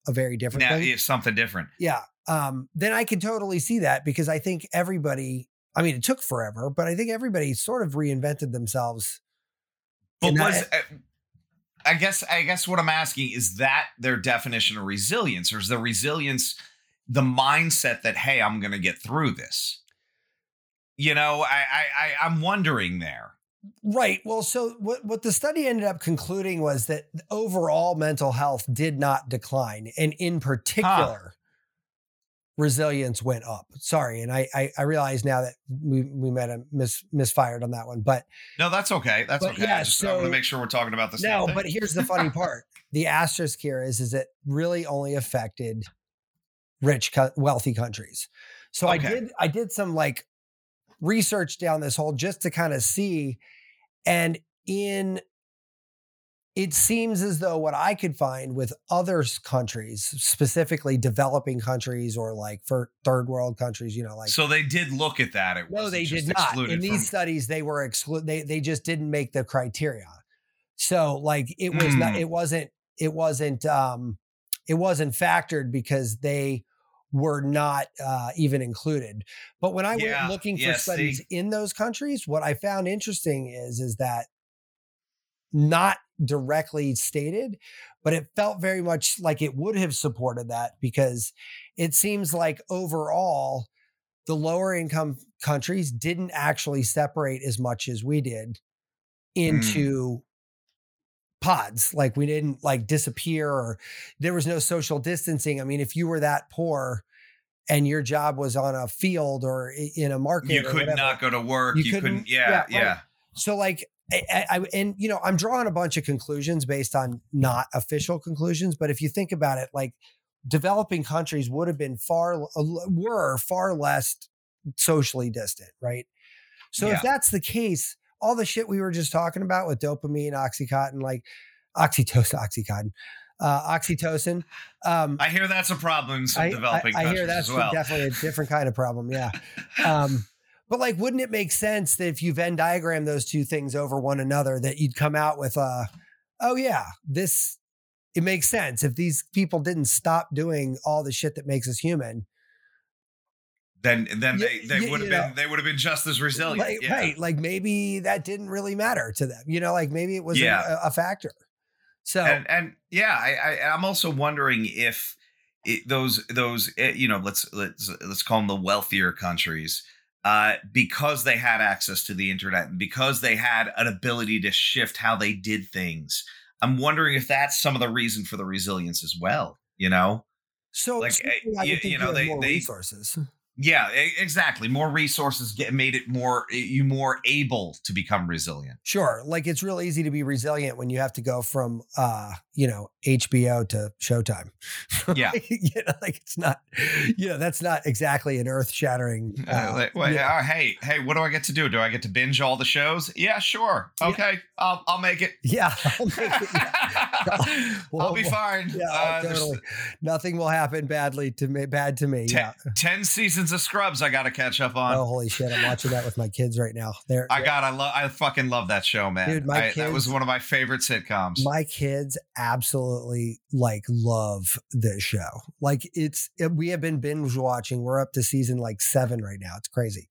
[SPEAKER 3] a very different
[SPEAKER 2] now
[SPEAKER 3] thing.
[SPEAKER 2] it's something different.
[SPEAKER 3] Yeah. Um, then I can totally see that because I think everybody, I mean, it took forever, but I think everybody sort of reinvented themselves.
[SPEAKER 2] But
[SPEAKER 3] in
[SPEAKER 2] was,
[SPEAKER 3] that-
[SPEAKER 2] uh, I guess, I guess what I'm asking is that their definition of resilience, or is the resilience the mindset that, hey, I'm going to get through this? You know, I, I, I, I'm wondering there.
[SPEAKER 3] Right. Well, so what, what the study ended up concluding was that overall mental health did not decline. And in particular, huh. resilience went up. Sorry. And I, I, I realize now that we, we might have mis, misfired on that one, but
[SPEAKER 2] no, that's okay. That's okay.
[SPEAKER 3] Yeah,
[SPEAKER 2] I just
[SPEAKER 3] so,
[SPEAKER 2] I want to make sure we're talking about the same
[SPEAKER 3] no,
[SPEAKER 2] thing.
[SPEAKER 3] But here's the funny part. The asterisk here is, is it really only affected rich, wealthy countries. So okay. I did, I did some like research down this hole just to kind of see. And in, it seems as though what I could find with other countries, specifically developing countries or like for third world countries, you know, like.
[SPEAKER 2] So they did look at that. It
[SPEAKER 3] no, they did not. In these from- studies, they were excluded. They, they just didn't make the criteria. So like it was mm. not, it wasn't, it wasn't, um, it wasn't factored because they were not uh, even included. But when I yeah, went looking yeah, for studies see. in those countries, what I found interesting is, is that not directly stated, but it felt very much like it would have supported that, because it seems like overall the lower income countries didn't actually separate as much as we did into mm. pods. Like we didn't like disappear, or there was no social distancing. I mean, if you were that poor and your job was on a field or in a market,
[SPEAKER 2] you could whatever, not go to work. You, you couldn't, couldn't. Yeah. Yeah. yeah. Right.
[SPEAKER 3] So like, I, I, and you know, I'm drawing a bunch of conclusions based on not official conclusions, but if you think about it, like developing countries would have been far, were far less socially distant. Right. So yeah. if that's the case, all the shit we were just talking about with dopamine, Oxycontin, like oxytocin, Oxycontin, uh, oxytocin. Um,
[SPEAKER 2] I hear that's a problem in some I, developing I, I countries hear that's as well.
[SPEAKER 3] Definitely a different kind of problem. Yeah. Um, but like, wouldn't it make sense that if you Venn diagram those two things over one another, that you'd come out with, uh, oh yeah, this, it makes sense. If these people didn't stop doing all the shit that makes us human,
[SPEAKER 2] then then they, they you, would have been know, they would have been just as resilient.
[SPEAKER 3] Like,
[SPEAKER 2] yeah.
[SPEAKER 3] Right. Like maybe that didn't really matter to them. You know, like maybe it was yeah. a, a factor. So
[SPEAKER 2] and, and yeah, I, I I'm also wondering if it, those those you know let's let's let's call them the wealthier countries, uh, because they had access to the internet and because they had an ability to shift how they did things. I'm wondering if that's some of the reason for the resilience as well. You know,
[SPEAKER 3] so
[SPEAKER 2] like
[SPEAKER 3] I
[SPEAKER 2] you, you know they
[SPEAKER 3] more
[SPEAKER 2] they
[SPEAKER 3] resources.
[SPEAKER 2] Yeah, exactly. More resources get made it more you more able to become resilient.
[SPEAKER 3] Sure. Like it's real easy to be resilient when you have to go from uh, you know, H B O to Showtime.
[SPEAKER 2] Yeah.
[SPEAKER 3] you know, like it's not, you know, that's not exactly an earth-shattering uh,
[SPEAKER 2] uh, like, well, yeah. uh, hey, hey, what do I get to do? Do I get to binge all the shows? Yeah, sure. Okay. Yeah. I'll I'll make it.
[SPEAKER 3] Yeah. I'll make it. Yeah.
[SPEAKER 2] I'll, I'll be fine.
[SPEAKER 3] Yeah, uh, totally. Nothing will happen badly to me bad to me.
[SPEAKER 2] Ten,
[SPEAKER 3] yeah.
[SPEAKER 2] ten seasons of Scrubs I got to catch up on.
[SPEAKER 3] Oh, holy shit. I'm watching that with my kids right now. They're,
[SPEAKER 2] I got I love I fucking love that show, man.
[SPEAKER 3] Dude, my
[SPEAKER 2] I,
[SPEAKER 3] kids,
[SPEAKER 2] that was one of my favorite sitcoms.
[SPEAKER 3] My kids absolutely like love this show. Like it's it, we have been binge watching. We're up to season like seven right now. It's crazy.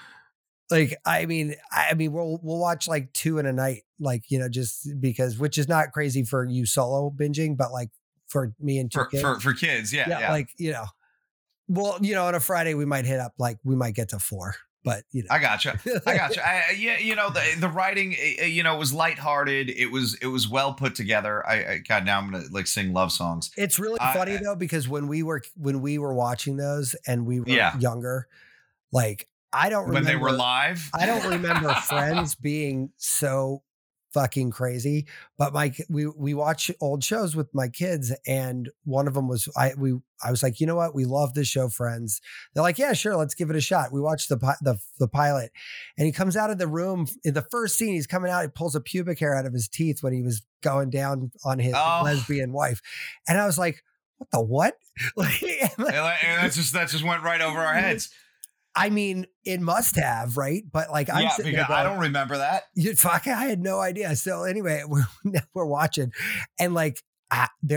[SPEAKER 3] Like I mean, I mean we'll we'll watch like two in a night, like, you know, just because, which is not crazy for you solo binging, but like for me and two
[SPEAKER 2] for,
[SPEAKER 3] kids.
[SPEAKER 2] For for kids, yeah,
[SPEAKER 3] yeah.
[SPEAKER 2] Yeah.
[SPEAKER 3] Like, you know. Well, you know, on a Friday we might hit up, like we might get to four, but you know,
[SPEAKER 2] I gotcha. I gotcha. I, yeah, you know, the the writing, you know, was lighthearted. It was it was well put together. I, I God, now I'm gonna like sing love songs.
[SPEAKER 3] It's really
[SPEAKER 2] uh,
[SPEAKER 3] funny though, because when we were when we were watching those and we were
[SPEAKER 2] yeah.
[SPEAKER 3] younger, like I don't remember
[SPEAKER 2] when they were live.
[SPEAKER 3] I don't remember Friends being so fucking crazy, but my we we watch old shows with my kids, and one of them was I we I was like, you know what, we love this show, Friends. They're like, yeah, sure, let's give it a shot. We watched the the the pilot, and he comes out of the room in the first scene. He's coming out, he pulls a pubic hair out of his teeth when he was going down on his oh. lesbian wife, and I was like, what the what? Like,
[SPEAKER 2] and that just that just went right over our heads.
[SPEAKER 3] I mean, it must have, right? But like, I'm
[SPEAKER 2] yeah,
[SPEAKER 3] sitting
[SPEAKER 2] because
[SPEAKER 3] there going,
[SPEAKER 2] I don't remember that.
[SPEAKER 3] You, fuck, I had no idea. So anyway, we're we're watching, and like, uh, there's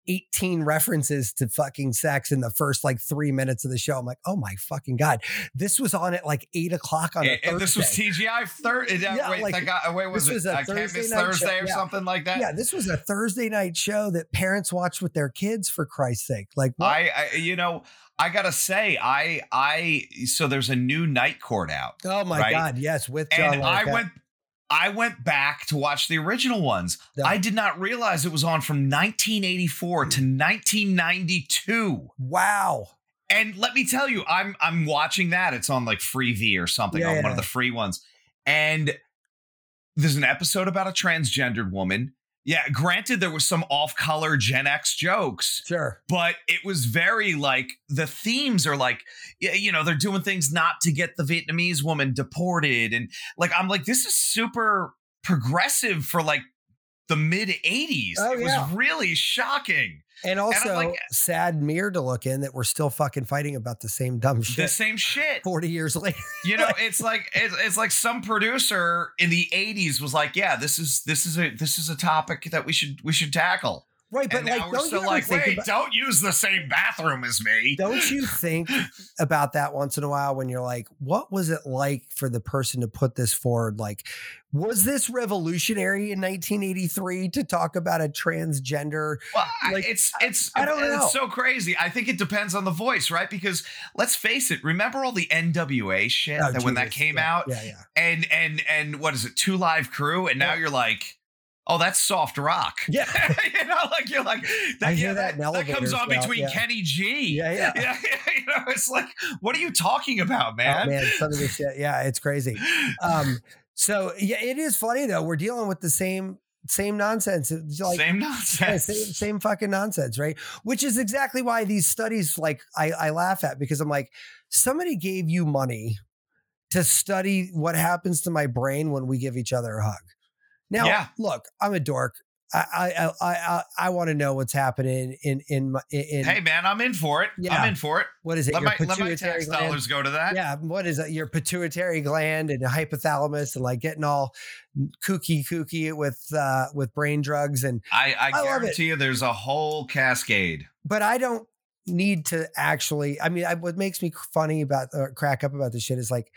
[SPEAKER 3] eighteen references to fucking sex in the first like three minutes of the show. I'm like, oh my fucking God. This was on at like eight o'clock on a
[SPEAKER 2] and,
[SPEAKER 3] Thursday.
[SPEAKER 2] And this was T G I Thursday.
[SPEAKER 3] Yeah,
[SPEAKER 2] wait,
[SPEAKER 3] like,
[SPEAKER 2] got, wait, was
[SPEAKER 3] this
[SPEAKER 2] it?
[SPEAKER 3] was a
[SPEAKER 2] I can't
[SPEAKER 3] Thursday
[SPEAKER 2] miss
[SPEAKER 3] night
[SPEAKER 2] Thursday
[SPEAKER 3] show.
[SPEAKER 2] or
[SPEAKER 3] Yeah.
[SPEAKER 2] something like that.
[SPEAKER 3] Yeah, this was a Thursday night show that parents watched with their kids, for Christ's sake. Like, what?
[SPEAKER 2] I, I, you know, I gotta say, I, I, so there's a new Night Court out.
[SPEAKER 3] Oh my
[SPEAKER 2] right?
[SPEAKER 3] God, yes, with John
[SPEAKER 2] and I
[SPEAKER 3] Larroquette.
[SPEAKER 2] went. I went back to watch the original ones.
[SPEAKER 3] Yeah.
[SPEAKER 2] I did not realize it was on from nineteen eighty-four to nineteen ninety-two.
[SPEAKER 3] Wow.
[SPEAKER 2] And let me tell you, I'm I'm watching that. It's on like Freevee or something,
[SPEAKER 3] Yeah,
[SPEAKER 2] on
[SPEAKER 3] yeah.
[SPEAKER 2] one of the free ones. And there's an episode about a transgendered woman. Yeah, granted, there was some off-color Gen X jokes,
[SPEAKER 3] Sure.
[SPEAKER 2] but it was very like the themes are like, y- you know, they're doing things not to get the Vietnamese woman deported. And like, I'm like, this is super progressive for like the mid eighties.
[SPEAKER 3] Oh,
[SPEAKER 2] it
[SPEAKER 3] yeah.
[SPEAKER 2] was really shocking.
[SPEAKER 3] And also
[SPEAKER 2] like-
[SPEAKER 3] sad mirror to look in that we're still fucking fighting about the same dumb
[SPEAKER 2] The
[SPEAKER 3] shit
[SPEAKER 2] same shit.
[SPEAKER 3] forty years later.
[SPEAKER 2] You know, it's like it's, it's like some producer in the eighties was like, yeah, this is this is a this is a topic that we should we should tackle.
[SPEAKER 3] Right, but
[SPEAKER 2] And
[SPEAKER 3] like,
[SPEAKER 2] now we're
[SPEAKER 3] don't you
[SPEAKER 2] still
[SPEAKER 3] ever
[SPEAKER 2] like,
[SPEAKER 3] think
[SPEAKER 2] wait,
[SPEAKER 3] about-
[SPEAKER 2] don't use the same bathroom as me.
[SPEAKER 3] Don't you think about that once in a while when you're like, what was it like for the person to put this forward? Like, was this revolutionary in nineteen eighty-three to talk about a transgender?
[SPEAKER 2] Well, I-
[SPEAKER 3] Like,
[SPEAKER 2] it's it's
[SPEAKER 3] I don't know.
[SPEAKER 2] it's so crazy. I think it depends on the voice, right? Because let's face it, remember all the N W A shit
[SPEAKER 3] Oh,
[SPEAKER 2] that when that
[SPEAKER 3] Jesus.
[SPEAKER 2] came
[SPEAKER 3] Yeah,
[SPEAKER 2] out,
[SPEAKER 3] Yeah, yeah.
[SPEAKER 2] and and and what is it, Two Live Crew, and now
[SPEAKER 3] Yeah.
[SPEAKER 2] you're like, oh, that's soft rock.
[SPEAKER 3] Yeah.
[SPEAKER 2] You know, like you're like that,
[SPEAKER 3] I hear
[SPEAKER 2] yeah,
[SPEAKER 3] that in
[SPEAKER 2] that, that comes
[SPEAKER 3] elevators
[SPEAKER 2] on
[SPEAKER 3] now,
[SPEAKER 2] between
[SPEAKER 3] yeah.
[SPEAKER 2] Kenny G.
[SPEAKER 3] Yeah, yeah.
[SPEAKER 2] yeah, you know, it's like, what are you talking about, man?
[SPEAKER 3] Oh, man, some of this shit. Yeah, it's crazy. Um, so yeah, it is funny though. We're dealing with the same same nonsense. It's like
[SPEAKER 2] Same
[SPEAKER 3] yeah,
[SPEAKER 2] nonsense.
[SPEAKER 3] same, same fucking nonsense, right? Which is exactly why these studies, like, I, I laugh at, because I'm like, somebody gave you money to study what happens to my brain when we give each other a hug. Now,
[SPEAKER 2] Yeah.
[SPEAKER 3] look, I'm a dork. I I I I, I want to know what's happening in in my in
[SPEAKER 2] Hey, man, I'm in for it.
[SPEAKER 3] Yeah.
[SPEAKER 2] I'm in for it.
[SPEAKER 3] what is it?
[SPEAKER 2] Let
[SPEAKER 3] your
[SPEAKER 2] my, let my
[SPEAKER 3] pituitary
[SPEAKER 2] tax
[SPEAKER 3] gland?
[SPEAKER 2] dollars go to that.
[SPEAKER 3] Yeah, what is it? Your pituitary gland and hypothalamus, and like getting all kooky kooky with uh with brain drugs. And
[SPEAKER 2] I, I,
[SPEAKER 3] I love
[SPEAKER 2] guarantee you there's a whole cascade.
[SPEAKER 3] but I don't need to actually. I mean, I, what makes me funny about or crack up about this shit is like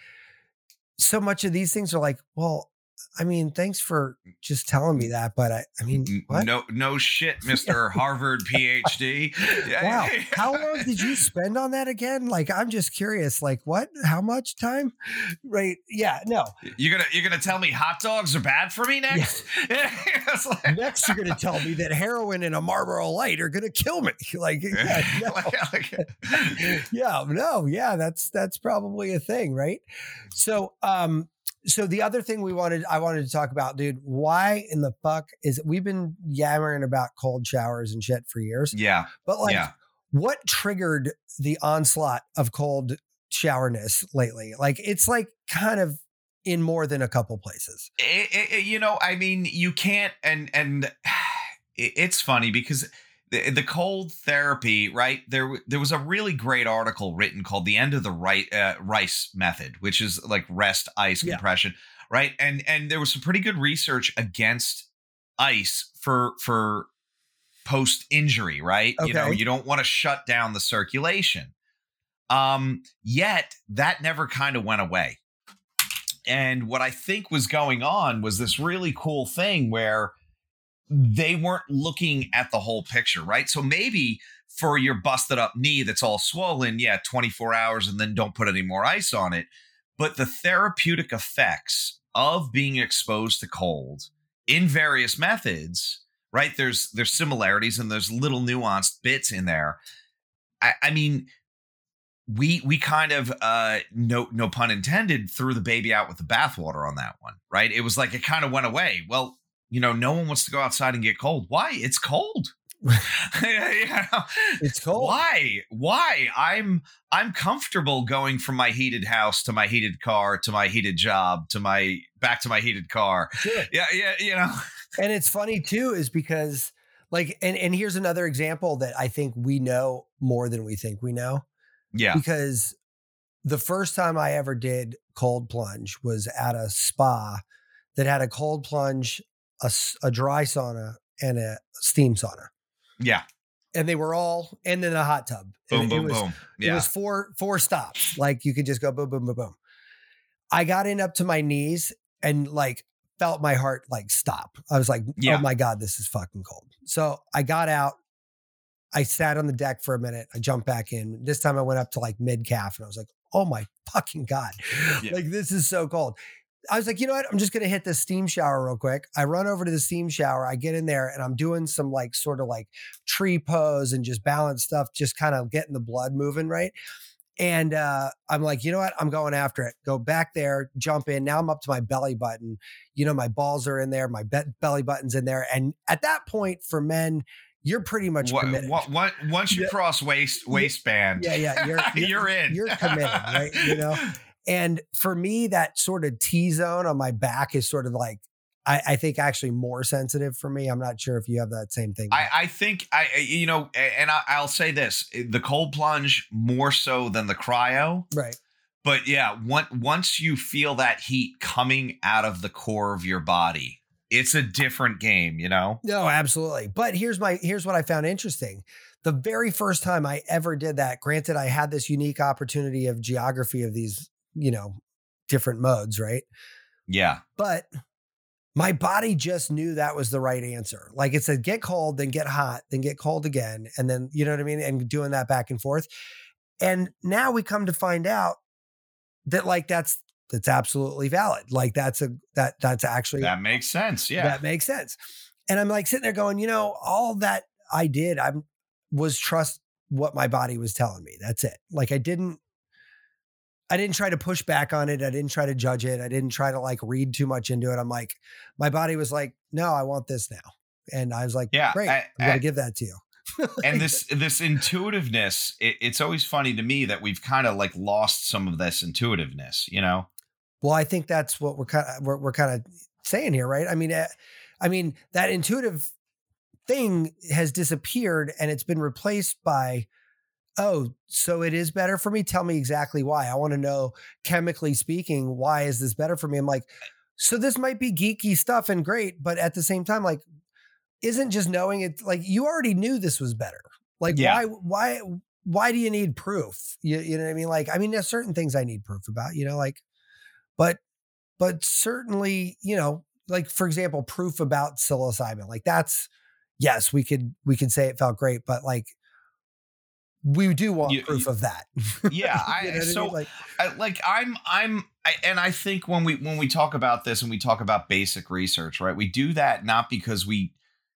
[SPEAKER 3] so much of these things are like, well, I mean, thanks for just telling me that, but I, I mean,
[SPEAKER 2] N-
[SPEAKER 3] what?
[SPEAKER 2] No, no shit, Mister Harvard PhD.
[SPEAKER 3] Wow. How long did you spend on that again? Like, I'm just curious. Like, what? How much time? Right? Yeah. No.
[SPEAKER 2] You're gonna you're gonna tell me hot dogs are bad for me next? It's like-
[SPEAKER 3] Next, you're going to tell me that heroin and a Marlboro Light are going to kill me. Like, yeah, no.
[SPEAKER 2] Like- like-
[SPEAKER 3] yeah, no, yeah, that's that's probably a thing, right? So, um, so the other thing we wanted, I wanted to talk about, dude, why in the fuck is we've been yammering about cold showers and shit for years,
[SPEAKER 2] yeah,
[SPEAKER 3] but like,
[SPEAKER 2] yeah.
[SPEAKER 3] what triggered the onslaught of cold showerness lately? Like, it's like kind of in more than a couple places.
[SPEAKER 2] It, it, it- you know, I mean, you can't, and and it, it's funny because the, the cold therapy, right? There, there was a really great article written called "The End of the Ri- uh, Rice Method," which is like rest, ice,
[SPEAKER 3] Yeah.
[SPEAKER 2] compression, right? And and there was some pretty good research against ice for for post injury, right? You know,
[SPEAKER 3] Okay.
[SPEAKER 2] you don't want to shut down the circulation. Um, yet that never kind of went away. And what I think was going on was this really cool thing where they weren't looking at the whole picture, right? So maybe for your busted up knee that's all swollen, yeah, twenty-four hours and then don't put any more ice on it. But the therapeutic effects of being exposed to cold in various methods, right? There's there's similarities and there's little nuanced bits in there. I, I mean, we we kind of uh no no pun intended threw the baby out with the bathwater on that one, right? It was like it kind of went away. Well, you know, no one wants to go outside and get cold. Why? It's cold. Yeah.
[SPEAKER 3] It's cold.
[SPEAKER 2] Why? Why? I'm I'm comfortable going from my heated house to my heated car to my heated job to my back to my heated car.
[SPEAKER 3] Sure.
[SPEAKER 2] Yeah, yeah, you know.
[SPEAKER 3] And it's funny too, is because like, and, and here's another example that I think we know more than we think we know.
[SPEAKER 2] Yeah.
[SPEAKER 3] Because the first time I ever did cold plunge was at a spa that had a cold plunge, a, s- a dry sauna, and a steam sauna.
[SPEAKER 2] Yeah.
[SPEAKER 3] and they were all and then a hot tub.
[SPEAKER 2] Boom,
[SPEAKER 3] and
[SPEAKER 2] boom,
[SPEAKER 3] it was,
[SPEAKER 2] boom. Yeah.
[SPEAKER 3] It was four four stops. Like you could just go boom, boom, boom, boom. I got in up to my knees and like felt my heart like stop. I was like,
[SPEAKER 2] Yeah.
[SPEAKER 3] oh my God, this is fucking cold. So I got out. I sat on the deck for a minute. I jumped back in. This time I went up to like mid calf and I was like, oh my fucking God.
[SPEAKER 2] Yeah.
[SPEAKER 3] Like this is so cold. I was like, you know what? I'm just going to hit this steam shower real quick. I run over to the steam shower. I get in there and I'm doing some like sort of like tree pose and just balance stuff, just kind of getting the blood moving. Right. And uh, I'm like, you know what? I'm going after it. Go back there, jump in. Now I'm up to my belly button. You know, my balls are in there. My be- belly button's in there. And at that point for men, you're pretty much
[SPEAKER 2] what,
[SPEAKER 3] committed.
[SPEAKER 2] What, what, once you
[SPEAKER 3] yeah.
[SPEAKER 2] cross waist waistband,
[SPEAKER 3] yeah, yeah, you're, you're,
[SPEAKER 2] you're in.
[SPEAKER 3] You're committed, right? You know. And for me, that sort of T zone on my back is sort of like, I, I think actually more sensitive for me. I'm not sure if you have that same thing.
[SPEAKER 2] I, I think I, you know, and I, I'll say this: the cold plunge more so than the cryo,
[SPEAKER 3] right?
[SPEAKER 2] But yeah, one, once you feel that heat coming out of the core of your body, it's a different game, you know?
[SPEAKER 3] No, absolutely. But here's my here's what I found interesting. The very first time I ever did that, granted, I had this unique opportunity of geography of these, you know, different modes, right?
[SPEAKER 2] Yeah.
[SPEAKER 3] But my body just knew that was the right answer. Like it said, get cold, then get hot, then get cold again. And then, you know what I mean? And doing that back and forth. And now we come to find out that like, that's, that's absolutely valid. Like that's a, that that's actually,
[SPEAKER 2] that makes sense. Yeah.
[SPEAKER 3] That makes sense. And I'm like sitting there going, you know, all that I did, I was trust what my body was telling me. That's it. Like I didn't, I didn't try to push back on it. I didn't try to judge it. I didn't try to like read too much into it. I'm like, my body was like, no, I want this now. And I was like,
[SPEAKER 2] yeah,
[SPEAKER 3] great. I, I'm going to give that to you.
[SPEAKER 2] Like, and this, this intuitiveness, it, it's always funny to me that we've kind of like lost some of this intuitiveness, you know?
[SPEAKER 3] Well, I think that's what we're kind of, we're, we're kind of saying here, right? I mean, uh, I mean, that intuitive thing has disappeared and it's been replaced by, oh, so it is better for me? Tell me exactly why. I want to know, chemically speaking, why is this better for me? I'm like, so this might be geeky stuff and great, but at the same time, like, isn't just knowing it, like, you already knew this was better. Like, yeah. why, why, why do you need proof? You, you know what I mean? Like, I mean, there's certain things I need proof about, you know, like, but, but certainly, you know, like, for example, proof about psilocybin, like that's, yes, we could, we could say it felt great, but like, we do want you, proof you, of that.
[SPEAKER 2] Yeah. I, you know so I mean? like, I, like I'm, I'm, I, and I think when we, when we talk about this and we talk about basic research, right, we do that not because we,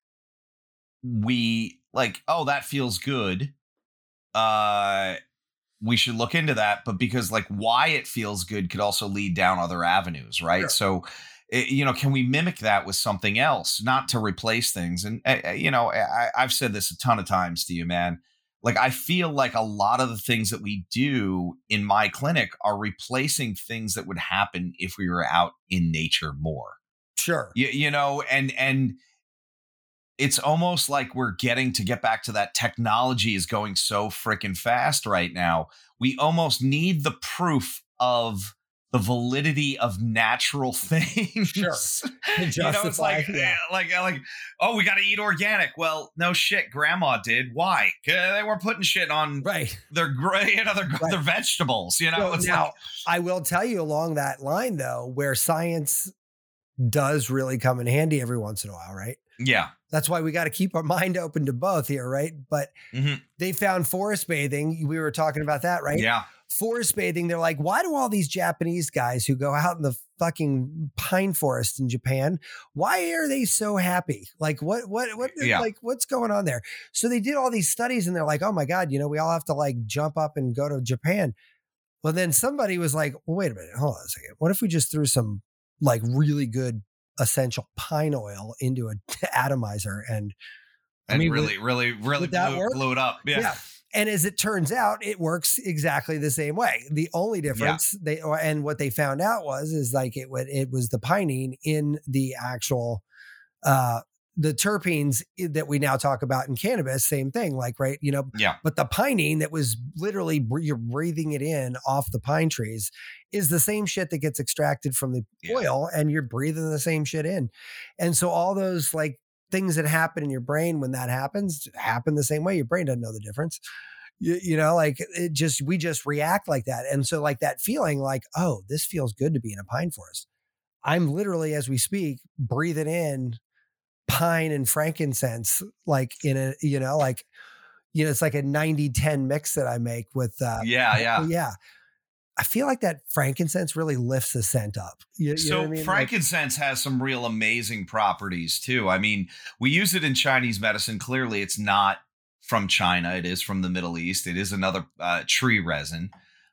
[SPEAKER 2] we like, oh, that feels good. Uh, we should look into that, but because like why it feels good could also lead down other avenues. Right. Sure. So, it, you know, can we mimic that with something else, not to replace things? And, uh, you know, I, I've said this a ton of times to you, man. Like, I feel like a lot of the things that we do in my clinic are replacing things that would happen if we were out in nature more.
[SPEAKER 3] Sure.
[SPEAKER 2] You, you know, and, and it's almost like we're getting to get back to that. Technology is going so freaking fast right now. We almost need the proof of the validity of natural things.
[SPEAKER 3] Sure.
[SPEAKER 2] You know, it's like, yeah. like, like, oh, we got to eat organic. Well, no shit. Grandma did. Why? They weren't putting shit on
[SPEAKER 3] right.
[SPEAKER 2] their gray and other right. their vegetables. You know,
[SPEAKER 3] so
[SPEAKER 2] it's
[SPEAKER 3] now
[SPEAKER 2] like,
[SPEAKER 3] I will tell you along that line though, where science does really come in handy every once in a while, right?
[SPEAKER 2] Yeah.
[SPEAKER 3] That's why we got to keep our mind open to both here, right? But mm-hmm. they found forest bathing. We were talking about that, right?
[SPEAKER 2] Yeah.
[SPEAKER 3] Forest bathing. They're like, why do all these Japanese guys who go out in the fucking pine forest in Japan, why are they so happy? Like what, what, what, yeah. like what's going on there? So they did all these studies and they're like, oh my God, you know, we all have to like jump up and go to Japan. Well, then somebody was like, well, wait a minute, hold on a second. What if we just threw some like really good essential pine oil into an atomizer and,
[SPEAKER 2] I and mean, really, would, really, really blew, blew it up. Yeah. yeah.
[SPEAKER 3] And as it turns out, it works exactly the same way. The only difference yeah. they, or, and what they found out was, is like it would, it was the pinene in the actual, uh, the terpenes that we now talk about in cannabis, same thing, like, right. You know,
[SPEAKER 2] yeah.
[SPEAKER 3] But the pinene that was literally, you're breathing it in off the pine trees is the same shit that gets extracted from the yeah. oil and you're breathing the same shit in. And so all those like things that happen in your brain when that happens happen the same way. Your brain doesn't know the difference. You, you know, like it just, we just react like that. And so like that feeling like, oh, this feels good to be in a pine forest. I'm literally, as we speak, breathing in pine and frankincense, like in a, you know, like, you know, it's like a ninety ten mix that I make with, uh,
[SPEAKER 2] yeah, yeah.
[SPEAKER 3] Yeah. I feel like that frankincense really lifts the scent up. You, you
[SPEAKER 2] so
[SPEAKER 3] know what I mean?
[SPEAKER 2] frankincense like, has some real amazing properties too. I mean, we use it in Chinese medicine. Clearly it's not from China. It is from the Middle East. It is another uh, tree resin,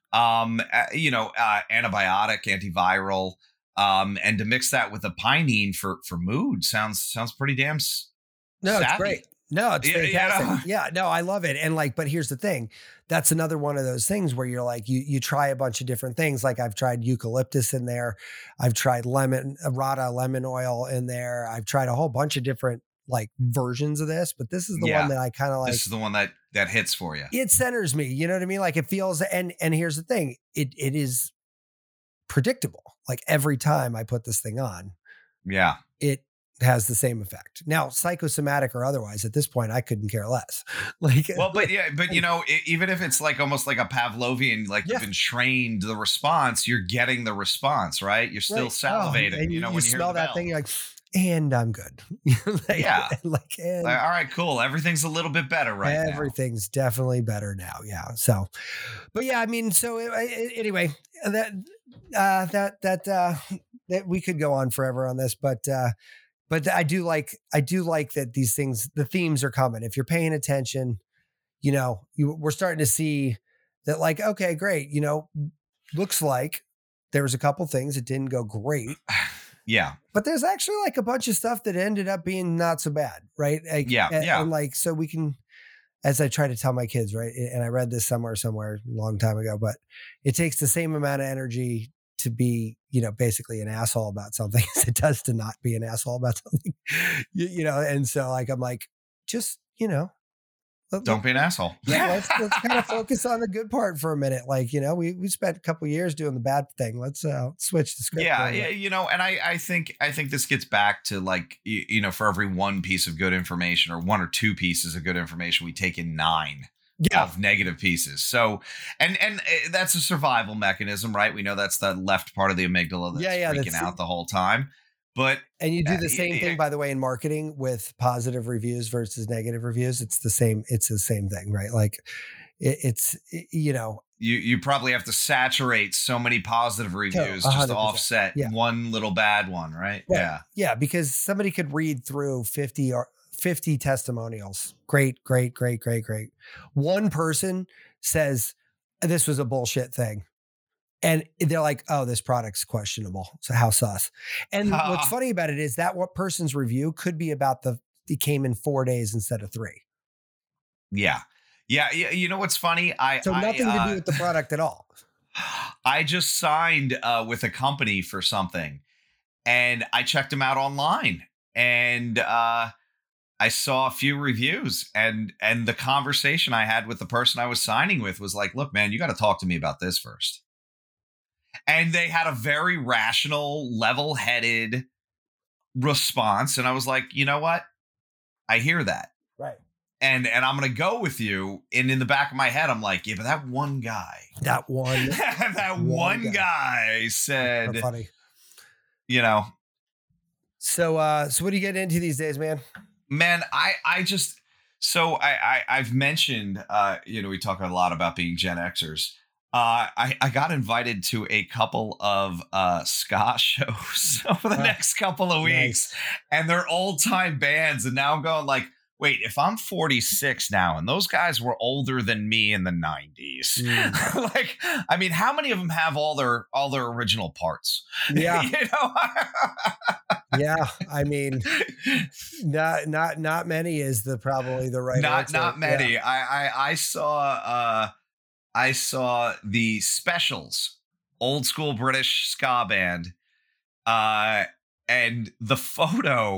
[SPEAKER 2] um, uh, you know, uh, antibiotic, antiviral, um, and to mix that with a pinene for, for mood sounds, sounds pretty damn s-
[SPEAKER 3] No,
[SPEAKER 2] savvy.
[SPEAKER 3] it's great. No, it's
[SPEAKER 2] Yeah,
[SPEAKER 3] fantastic.
[SPEAKER 2] you know?
[SPEAKER 3] Yeah, no, I love it. And like, but here's the thing. That's another one of those things where you're like, you you try a bunch of different things. Like I've tried eucalyptus in there. I've tried lemon, rata lemon oil in there. I've tried a whole bunch of different like versions of this, but this is the
[SPEAKER 2] Yeah.
[SPEAKER 3] one that I kind of like.
[SPEAKER 2] This is the one that, that hits for you.
[SPEAKER 3] It centers me. You know what I mean? Like it feels, and, and here's the thing. It, it is predictable. Like every time I put this thing on,
[SPEAKER 2] Yeah.
[SPEAKER 3] it has the same effect. Now, psychosomatic or otherwise, at this point, I couldn't care less. Like,
[SPEAKER 2] well, but yeah, but you know, it, even if it's like almost like a Pavlovian, like
[SPEAKER 3] Yeah.
[SPEAKER 2] you've been trained the response, you're getting the response, right? You're still
[SPEAKER 3] right.
[SPEAKER 2] salivating.
[SPEAKER 3] Oh, and
[SPEAKER 2] you know,
[SPEAKER 3] you
[SPEAKER 2] when you
[SPEAKER 3] smell
[SPEAKER 2] hear the
[SPEAKER 3] that
[SPEAKER 2] bell.
[SPEAKER 3] thing, you're like, and I'm good. Like,
[SPEAKER 2] Yeah.
[SPEAKER 3] like, and
[SPEAKER 2] Like, all right, cool. Everything's a little bit better right now.
[SPEAKER 3] everything's definitely better now. Yeah. So, but yeah, I mean, so it, it, anyway, that uh, that that uh, that we could go on forever on this, but. uh But I do like, I do like that these things, the themes are coming. If you're paying attention, you know, you, we're starting to see that like, okay, great. You know, looks like there was a couple things that didn't go great,
[SPEAKER 2] Yeah.
[SPEAKER 3] but there's actually like a bunch of stuff that ended up being not so bad. Right. Like,
[SPEAKER 2] Yeah,
[SPEAKER 3] and,
[SPEAKER 2] yeah.
[SPEAKER 3] and like, so we can, as I try to tell my kids, right. And I read this somewhere, somewhere a long time ago, but it takes the same amount of energy to be, you know, basically an asshole about something as it does to not be an asshole about something, you, you know? And so like, I'm like, just, you know, let,
[SPEAKER 2] Don't be an asshole.
[SPEAKER 3] yeah, let's, let's kind of focus on the good part for a minute. Like, you know, we, we spent a couple of years doing the bad thing. Let's uh, switch the script.
[SPEAKER 2] Yeah, yeah, you know, and I, I think I think this gets back to like you, you know, for every one piece of good information or one or two pieces of good information, we take in nine
[SPEAKER 3] Yeah.
[SPEAKER 2] of negative pieces. So, and and uh, that's a survival mechanism, right? We know that's the left part of the amygdala that's
[SPEAKER 3] Yeah, yeah,
[SPEAKER 2] freaking
[SPEAKER 3] that's-
[SPEAKER 2] out the whole time. But
[SPEAKER 3] And you do
[SPEAKER 2] Uh,
[SPEAKER 3] the same
[SPEAKER 2] y-
[SPEAKER 3] thing,
[SPEAKER 2] y-
[SPEAKER 3] by the way, in marketing with positive reviews versus negative reviews. It's the same. It's the same thing, right? Like it, it's, it, you know,
[SPEAKER 2] you you probably have to saturate so many positive reviews
[SPEAKER 3] one
[SPEAKER 2] just
[SPEAKER 3] hundred
[SPEAKER 2] to
[SPEAKER 3] percent.
[SPEAKER 2] offset
[SPEAKER 3] Yeah.
[SPEAKER 2] one little bad one, right?
[SPEAKER 3] Right.
[SPEAKER 2] Yeah.
[SPEAKER 3] Yeah, because somebody could read through fifty or fifty testimonials. Great, great, great, great, great. One person says this was a bullshit thing. And they're like, oh, this product's questionable. So how sus? And what's funny about it is that what person's review could be about the, it came in four days instead of three.
[SPEAKER 2] Yeah. Yeah. Yeah. You know what's funny? I
[SPEAKER 3] So
[SPEAKER 2] I,
[SPEAKER 3] nothing to
[SPEAKER 2] uh,
[SPEAKER 3] do with the product at all.
[SPEAKER 2] I just signed uh, with a company for something, and I checked them out online, and uh, I saw a few reviews, and and the conversation I had with the person I was signing with was like, "Look, man, you got to talk to me about this first." And they had a very rational, level-headed response, and I was like, "You know what? I hear that."
[SPEAKER 3] Right.
[SPEAKER 2] And and I'm gonna go with you. And in the back of my head, I'm like, yeah, but that one guy,
[SPEAKER 3] That one.
[SPEAKER 2] that
[SPEAKER 3] one
[SPEAKER 2] one
[SPEAKER 3] guy.
[SPEAKER 2] guy
[SPEAKER 3] So
[SPEAKER 2] said,
[SPEAKER 3] funny.
[SPEAKER 2] you know,
[SPEAKER 3] So, uh, so what do you get into these days, man?
[SPEAKER 2] man, I I just so I, I I've mentioned, uh, you know, we talk a lot about being Gen Xers. Uh, I I got invited to a couple of uh ska shows over the
[SPEAKER 3] Ah,
[SPEAKER 2] next couple of weeks,
[SPEAKER 3] Nice.
[SPEAKER 2] and they're old time bands, and now I'm going like, wait, if I'm forty-six now and those guys were older than me in the nineties,
[SPEAKER 3] Mm.
[SPEAKER 2] like, I mean, how many of them have all their all their original parts?
[SPEAKER 3] Yeah.
[SPEAKER 2] You know?
[SPEAKER 3] Yeah. I mean, not, not, not many is the probably the right
[SPEAKER 2] not
[SPEAKER 3] answer.
[SPEAKER 2] not
[SPEAKER 3] Yeah.
[SPEAKER 2] many. I, I I saw uh I saw the Specials, old school British ska band, uh, and the photo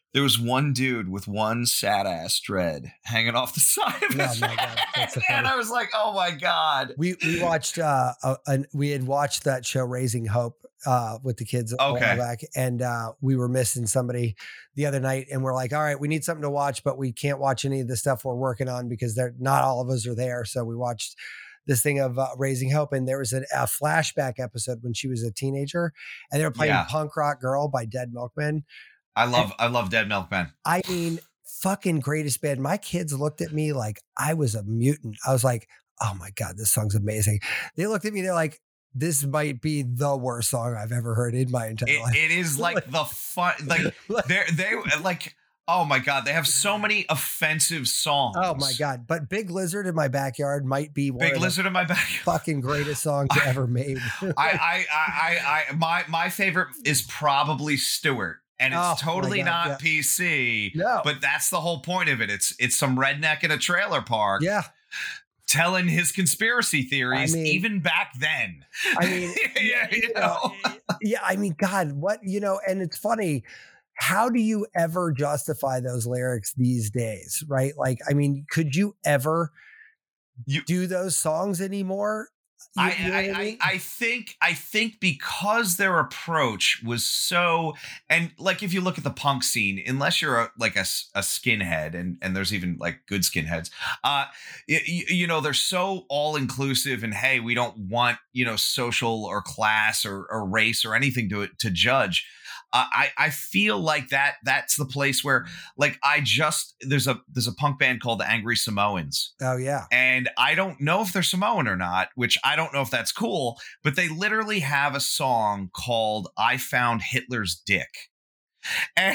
[SPEAKER 2] There was one dude with one sad ass dread hanging off the side of his
[SPEAKER 3] Oh my God,
[SPEAKER 2] head,
[SPEAKER 3] that's so
[SPEAKER 2] and
[SPEAKER 3] funny.
[SPEAKER 2] I was like, "Oh my God!"
[SPEAKER 3] We we watched uh a, a, we had watched that show Raising Hope uh with the kids a while
[SPEAKER 2] Okay.
[SPEAKER 3] back, and uh we were missing somebody the other night, and we're like, all right, we need something to watch, but we can't watch any of the stuff we're working on because they're not all of us are there. So we watched this thing of uh, Raising Hope, and there was a, a flashback episode when she was a teenager, and they were playing
[SPEAKER 2] Yeah.
[SPEAKER 3] Punk Rock Girl by Dead Milkmen.
[SPEAKER 2] I love I love Dead Milkmen.
[SPEAKER 3] I mean, fucking greatest band. My kids looked at me like I was a mutant. I was like, oh my God, this song's amazing. They looked at me, they're like, this might be the worst song I've ever heard in my entire
[SPEAKER 2] It,
[SPEAKER 3] life.
[SPEAKER 2] it is like the fun, like they they like. Oh my God, they have so many offensive songs.
[SPEAKER 3] Oh my God. But Big Lizard in My Backyard might be one
[SPEAKER 2] Big
[SPEAKER 3] of
[SPEAKER 2] Lizard
[SPEAKER 3] the
[SPEAKER 2] in My Backyard.
[SPEAKER 3] fucking greatest songs ever made.
[SPEAKER 2] I, I, I, I, I, my, my favorite is probably Stewart, and it's
[SPEAKER 3] Oh, my
[SPEAKER 2] totally
[SPEAKER 3] God,
[SPEAKER 2] not
[SPEAKER 3] yeah.
[SPEAKER 2] P C.
[SPEAKER 3] No.
[SPEAKER 2] But that's the whole point of it. It's, it's some redneck in a trailer park
[SPEAKER 3] Yeah.
[SPEAKER 2] telling his conspiracy theories,
[SPEAKER 3] I mean-
[SPEAKER 2] even back then.
[SPEAKER 3] I mean,
[SPEAKER 2] yeah, you
[SPEAKER 3] you
[SPEAKER 2] know.
[SPEAKER 3] know, yeah, I mean, God, what, you know, and it's funny. How do you ever justify those lyrics these days? Right. Like, I mean, could you ever
[SPEAKER 2] You-
[SPEAKER 3] do those songs anymore? You-
[SPEAKER 2] I,
[SPEAKER 3] you know
[SPEAKER 2] I,
[SPEAKER 3] what
[SPEAKER 2] I,
[SPEAKER 3] mean?
[SPEAKER 2] I think I think because their approach was so, and like if you look at the punk scene, unless you're a, like a, s- a skinhead, and and there's even like good skinheads, uh, you, you know they're so all inclusive, and hey, we don't want you know social or class or, or race or anything to to judge. Uh, I I feel like that that's the place where like I just there's a there's a punk band called the Angry Samoans.
[SPEAKER 3] Oh yeah.
[SPEAKER 2] And I don't know if they're Samoan or not, which I don't know if that's cool, but they literally have a song called I Found Hitler's Dick. And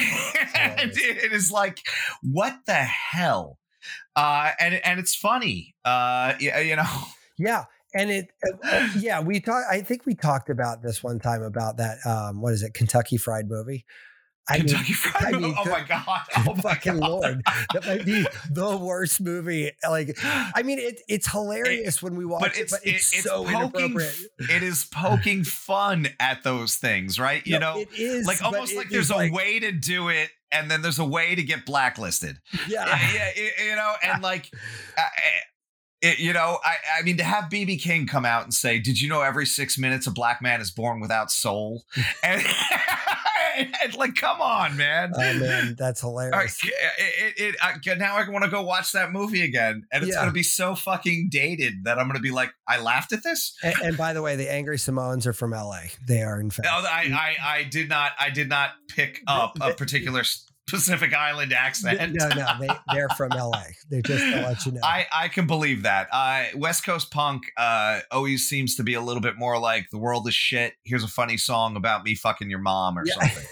[SPEAKER 2] it is like, what the hell? Uh, and, and it's funny, uh, you, you know.
[SPEAKER 3] Yeah. And it, uh, yeah, we talked, I think we talked about this one time about that, um, what is it, Kentucky Fried Movie? I
[SPEAKER 2] Kentucky
[SPEAKER 3] mean,
[SPEAKER 2] Fried
[SPEAKER 3] I
[SPEAKER 2] Movie.
[SPEAKER 3] mean,
[SPEAKER 2] Oh my God. Oh my
[SPEAKER 3] fucking
[SPEAKER 2] God.
[SPEAKER 3] Lord. That might be the worst movie. Like, I mean, it, it's hilarious when we watch
[SPEAKER 2] But
[SPEAKER 3] it,
[SPEAKER 2] it's,
[SPEAKER 3] but it's,
[SPEAKER 2] it- it's
[SPEAKER 3] so
[SPEAKER 2] poking,
[SPEAKER 3] inappropriate.
[SPEAKER 2] it is poking fun at those things, right? You
[SPEAKER 3] No,
[SPEAKER 2] know,
[SPEAKER 3] it is
[SPEAKER 2] like
[SPEAKER 3] but
[SPEAKER 2] almost
[SPEAKER 3] it
[SPEAKER 2] like
[SPEAKER 3] is
[SPEAKER 2] there's a
[SPEAKER 3] like-
[SPEAKER 2] way to do it, and then there's a way to get blacklisted.
[SPEAKER 3] Yeah.
[SPEAKER 2] yeah, yeah, y- you know, and like, uh, it, you know, I, I mean, to have B B King come out and say, "Did you know every six minutes a black man is born without soul?" and, and like, come on, man.
[SPEAKER 3] Oh man, that's
[SPEAKER 2] All right,
[SPEAKER 3] hilarious.
[SPEAKER 2] it, it, it, I, now I want to go watch that movie again, and it's
[SPEAKER 3] Yeah.
[SPEAKER 2] going to be so fucking dated that I'm going to be like, I laughed at this.
[SPEAKER 3] And, and by the way, the Angry Samoans are from L A. They are in fact.
[SPEAKER 2] No, I, I, I did not, I did not pick up a particular Pacific Island accent.
[SPEAKER 3] No, no, they, they're from L A. They just to let you know.
[SPEAKER 2] I, I can believe that. Uh, West Coast punk uh, always seems to be a little bit more like the world is shit. Here's a funny song about me fucking your mom or
[SPEAKER 3] Yeah.
[SPEAKER 2] something.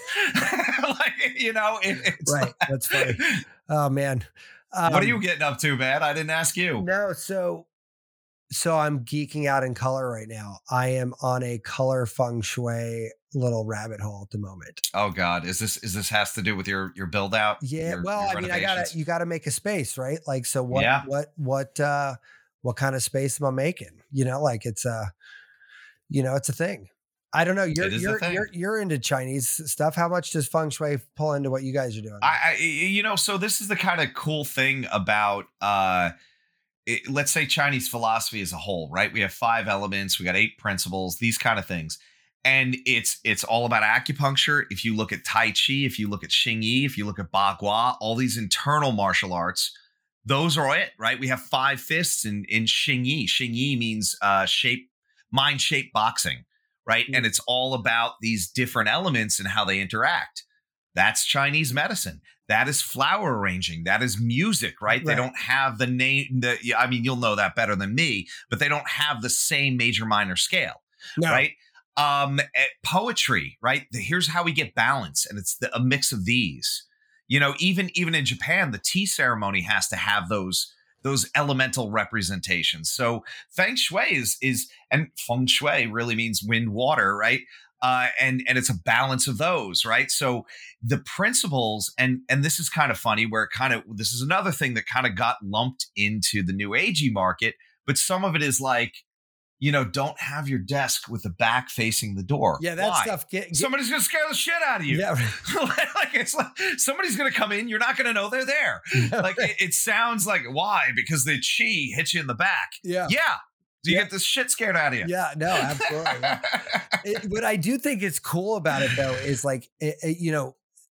[SPEAKER 2] Like, you know, it, it's
[SPEAKER 3] Right,
[SPEAKER 2] like-
[SPEAKER 3] that's funny. Oh man. Um,
[SPEAKER 2] what are you getting up to, man? I didn't ask you.
[SPEAKER 3] No, so so I'm geeking out in color right now. I am on a color feng shui little rabbit hole at the moment.
[SPEAKER 2] Oh God, is this is this has to do with your your build out?
[SPEAKER 3] Yeah,
[SPEAKER 2] Your-
[SPEAKER 3] well,
[SPEAKER 2] your
[SPEAKER 3] I mean, I gotta
[SPEAKER 2] renovations?
[SPEAKER 3] you gotta make a space, right? Like, so what
[SPEAKER 2] Yeah.
[SPEAKER 3] what what uh what kind of space am I making? You know, like it's a you know, it's a thing. I don't know. You're
[SPEAKER 2] It is a
[SPEAKER 3] you're
[SPEAKER 2] thing.
[SPEAKER 3] you're you're into Chinese stuff. How much does feng shui pull into what you guys are doing?
[SPEAKER 2] I, I you know, so this is the kind of cool thing about uh it, let's say Chinese philosophy as a whole, right? We have five elements, we got eight principles, these kind of things. And it's it's all about acupuncture. If you look at Tai Chi, if you look at Xing Yi, if you look at Bagua, all these internal martial arts, those are it, right? We have five fists in, in Xing Yi. Xing Yi means uh, shape, mind-shaped boxing, right?
[SPEAKER 3] Mm-hmm.
[SPEAKER 2] And it's all about these different elements and how they interact. That's Chinese medicine. That is flower arranging. That is music, right? They
[SPEAKER 3] Right.
[SPEAKER 2] don't have the name. The yeah, I mean, you'll know that better than me, but they don't have the same major minor scale,
[SPEAKER 3] No.
[SPEAKER 2] right? Um, eh, poetry, right? The, here's how we get balance, and it's the, a mix of these. You know, even even in Japan, the tea ceremony has to have those those elemental representations. So feng shui is is and feng shui really means wind, water, right? Uh, and and it's a balance of those, right? So the principles, and and this is kind of funny, where it kind of this is another thing that kind of got lumped into the new agey market, but some of it is like, you know, don't have your desk with the back facing the door.
[SPEAKER 3] Yeah, that
[SPEAKER 2] Why?
[SPEAKER 3] stuff. Get, get,
[SPEAKER 2] Somebody's going to scare the shit out of you.
[SPEAKER 3] Yeah.
[SPEAKER 2] like it's like somebody's going to come in. You're not going to know they're there. Like it, it sounds like why? Because the chi hits you in the back.
[SPEAKER 3] Yeah.
[SPEAKER 2] Yeah. Do you
[SPEAKER 3] Yeah.
[SPEAKER 2] get the shit scared out of you?
[SPEAKER 3] Yeah, no, absolutely. Yeah. It, what I do think is cool about it though is like, it, it, you know,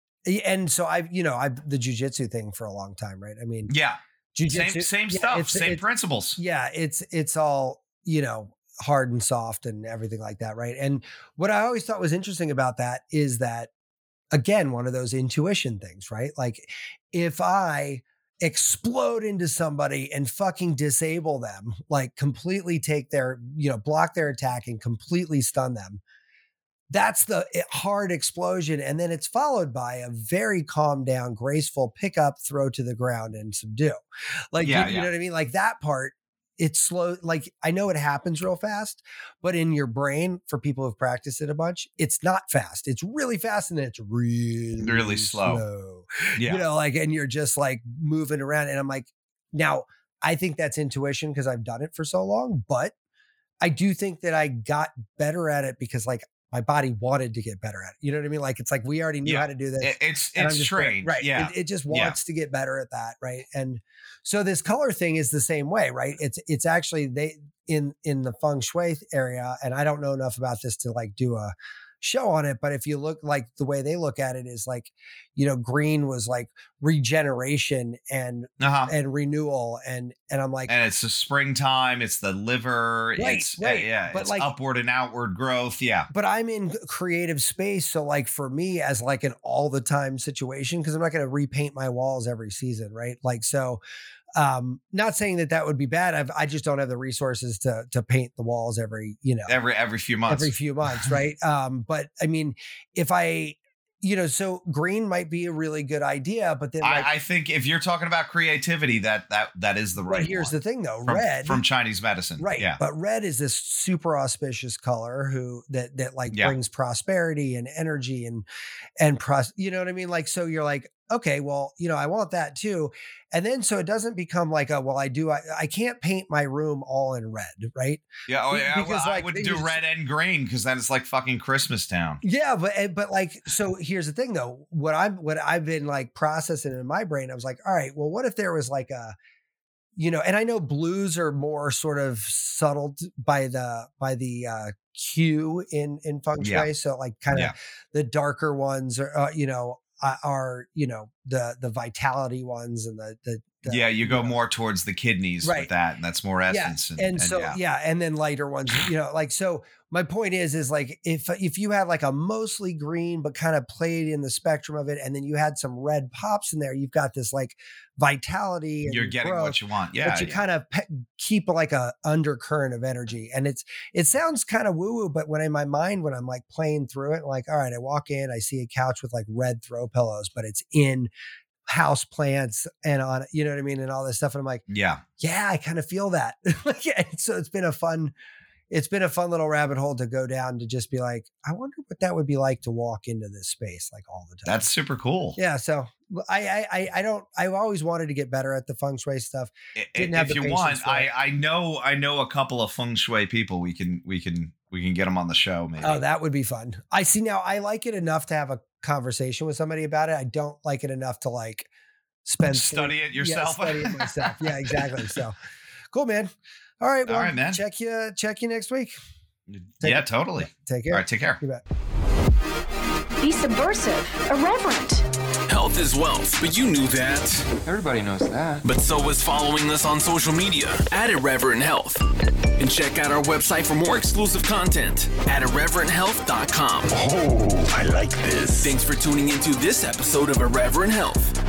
[SPEAKER 3] and so I've, you know, I've the jujitsu thing for a long time, right? I mean,
[SPEAKER 2] Yeah.
[SPEAKER 3] jujitsu,
[SPEAKER 2] Same, same
[SPEAKER 3] yeah,
[SPEAKER 2] stuff,
[SPEAKER 3] it's-
[SPEAKER 2] same
[SPEAKER 3] it-
[SPEAKER 2] principles.
[SPEAKER 3] Yeah, it's it's all, you know, hard and soft and everything like that, right? And what I always thought was interesting about that is that, again, one of those intuition things, right? Like if I explode into somebody and fucking disable them, like completely take their, you know, block their attack and completely stun them, that's the hard explosion. And then it's followed by a very calm down, graceful pick up, throw to the ground and subdue. Like,
[SPEAKER 2] Yeah,
[SPEAKER 3] you, you
[SPEAKER 2] yeah.
[SPEAKER 3] know what I mean? Like that part, it's slow. Like I know it happens real fast, but in your brain, for people who've practiced it a bunch, it's not fast. It's really fast and then it's really,
[SPEAKER 2] Really slow.
[SPEAKER 3] slow.
[SPEAKER 2] Yeah.
[SPEAKER 3] You know, like, and you're just like moving around. And I'm like, now I think that's intuition because I've done it for so long, but I do think that I got better at it because like my body wanted to get better at it. You know what I mean? Like, it's like, we already knew
[SPEAKER 2] Yeah.
[SPEAKER 3] how to do this.
[SPEAKER 2] It- it's
[SPEAKER 3] and I'm
[SPEAKER 2] it's
[SPEAKER 3] just
[SPEAKER 2] trained.
[SPEAKER 3] right.
[SPEAKER 2] Yeah.
[SPEAKER 3] It, it just
[SPEAKER 2] Yeah.
[SPEAKER 3] wants to get better at that. Right. And so this color thing is the same way, right? It's, it's actually they in, in the feng shui area. And I don't know enough about this to like do a show on it. But if you look like the way they look at it is like, you know, green was like regeneration and,
[SPEAKER 2] Uh-huh.
[SPEAKER 3] and renewal. And, and I'm like,
[SPEAKER 2] And it's the springtime. It's the liver.
[SPEAKER 3] Right,
[SPEAKER 2] it's
[SPEAKER 3] right.
[SPEAKER 2] yeah.
[SPEAKER 3] But
[SPEAKER 2] it's
[SPEAKER 3] like-
[SPEAKER 2] upward and outward growth. Yeah.
[SPEAKER 3] but I'm in creative space. So like for me as like an all the time situation, cause I'm not going to repaint my walls every season. Right. Like, so, um, not saying that that would be bad. I've, I just don't have the resources to, to paint the walls every, you know,
[SPEAKER 2] Every every few months.
[SPEAKER 3] every few months. Right. Um, but I mean, if I, you know, so green might be a really good idea, but then like,
[SPEAKER 2] I, I think if you're talking about creativity, that that that is the
[SPEAKER 3] but
[SPEAKER 2] right.
[SPEAKER 3] here's
[SPEAKER 2] one.
[SPEAKER 3] the thing though,
[SPEAKER 2] from,
[SPEAKER 3] red
[SPEAKER 2] from Chinese medicine.
[SPEAKER 3] right.
[SPEAKER 2] Yeah.
[SPEAKER 3] But red is this super auspicious color who that that like
[SPEAKER 2] Yeah.
[SPEAKER 3] brings prosperity and energy and and pros, you know what I mean? Like, so you're like, okay, well, you know, I want that too. And then so it doesn't become like a, well, I do, I, I can't paint my room all in red, right?
[SPEAKER 2] Yeah. Oh
[SPEAKER 3] Be-
[SPEAKER 2] yeah.
[SPEAKER 3] because,
[SPEAKER 2] Well, I
[SPEAKER 3] like,
[SPEAKER 2] would
[SPEAKER 3] they
[SPEAKER 2] do
[SPEAKER 3] just-
[SPEAKER 2] red and green because then it's like fucking Christmas town.
[SPEAKER 3] Yeah, but eh, but like, so here's the thing though. What I'm what I've been like processing in my brain, I was like, all right, well, what if there was like a, you know, and I know blues are more sort of subtle by the by the uh hue in in feng shui.
[SPEAKER 2] Yeah.
[SPEAKER 3] So like kind of
[SPEAKER 2] Yeah.
[SPEAKER 3] the darker ones are, uh, you know, uh, are you know the the vitality ones and the the, the
[SPEAKER 2] Yeah, you go
[SPEAKER 3] know,
[SPEAKER 2] more towards the kidneys
[SPEAKER 3] Right.
[SPEAKER 2] with that, and that's more essence.
[SPEAKER 3] and, and so
[SPEAKER 2] yeah.
[SPEAKER 3] yeah. and then lighter ones, you know, like so. My point is, is like if if you had like a mostly green but kind of played in the spectrum of it, and then you had some red pops in there, you've got this like vitality. And
[SPEAKER 2] you're getting
[SPEAKER 3] growth,
[SPEAKER 2] what you want. Yeah,
[SPEAKER 3] but you
[SPEAKER 2] yeah.
[SPEAKER 3] kind of pe- keep like a undercurrent of energy, and it's it sounds kind of woo woo, but when in my mind when I'm like playing through it, like all right, I walk in, I see a couch with like red throw pillows, but it's in house plants and on it, you know what I mean, and all this stuff, and I'm like,
[SPEAKER 2] yeah.
[SPEAKER 3] yeah, I kind of feel that. Yeah, so it's been a fun, it's been a fun little rabbit hole to go down to just be like, I wonder what that would be like to walk into this space like all the time.
[SPEAKER 2] That's super cool.
[SPEAKER 3] yeah. So I, I, I, I don't, I've always wanted to get better at the feng shui stuff.
[SPEAKER 2] I-
[SPEAKER 3] Didn't
[SPEAKER 2] I-
[SPEAKER 3] have
[SPEAKER 2] if
[SPEAKER 3] the
[SPEAKER 2] you
[SPEAKER 3] patience
[SPEAKER 2] want,
[SPEAKER 3] for
[SPEAKER 2] I
[SPEAKER 3] it.
[SPEAKER 2] I know I know a couple of feng shui people. We can we can we can get them on the show. Maybe.
[SPEAKER 3] Oh, that would be fun. I see now. I like it enough to have a conversation with somebody about it. I don't like it enough to like spend
[SPEAKER 2] Study it
[SPEAKER 3] Yeah,
[SPEAKER 2] yourself.
[SPEAKER 3] study it myself. Yeah, exactly. So cool, man. All right. Well,
[SPEAKER 2] All right, man.
[SPEAKER 3] check you, check you next week.
[SPEAKER 2] yeah, totally.
[SPEAKER 3] Take care.
[SPEAKER 2] All right, take care.
[SPEAKER 3] You bet.
[SPEAKER 4] Be subversive, irreverent.
[SPEAKER 1] Health is wealth, but you knew that.
[SPEAKER 5] Everybody knows that.
[SPEAKER 1] But so is following us on social media at Irreverent Health. And check out our website for more exclusive content at irreverent health dot com.
[SPEAKER 6] Oh, I like this.
[SPEAKER 1] Thanks for tuning into this episode of Irreverent Health.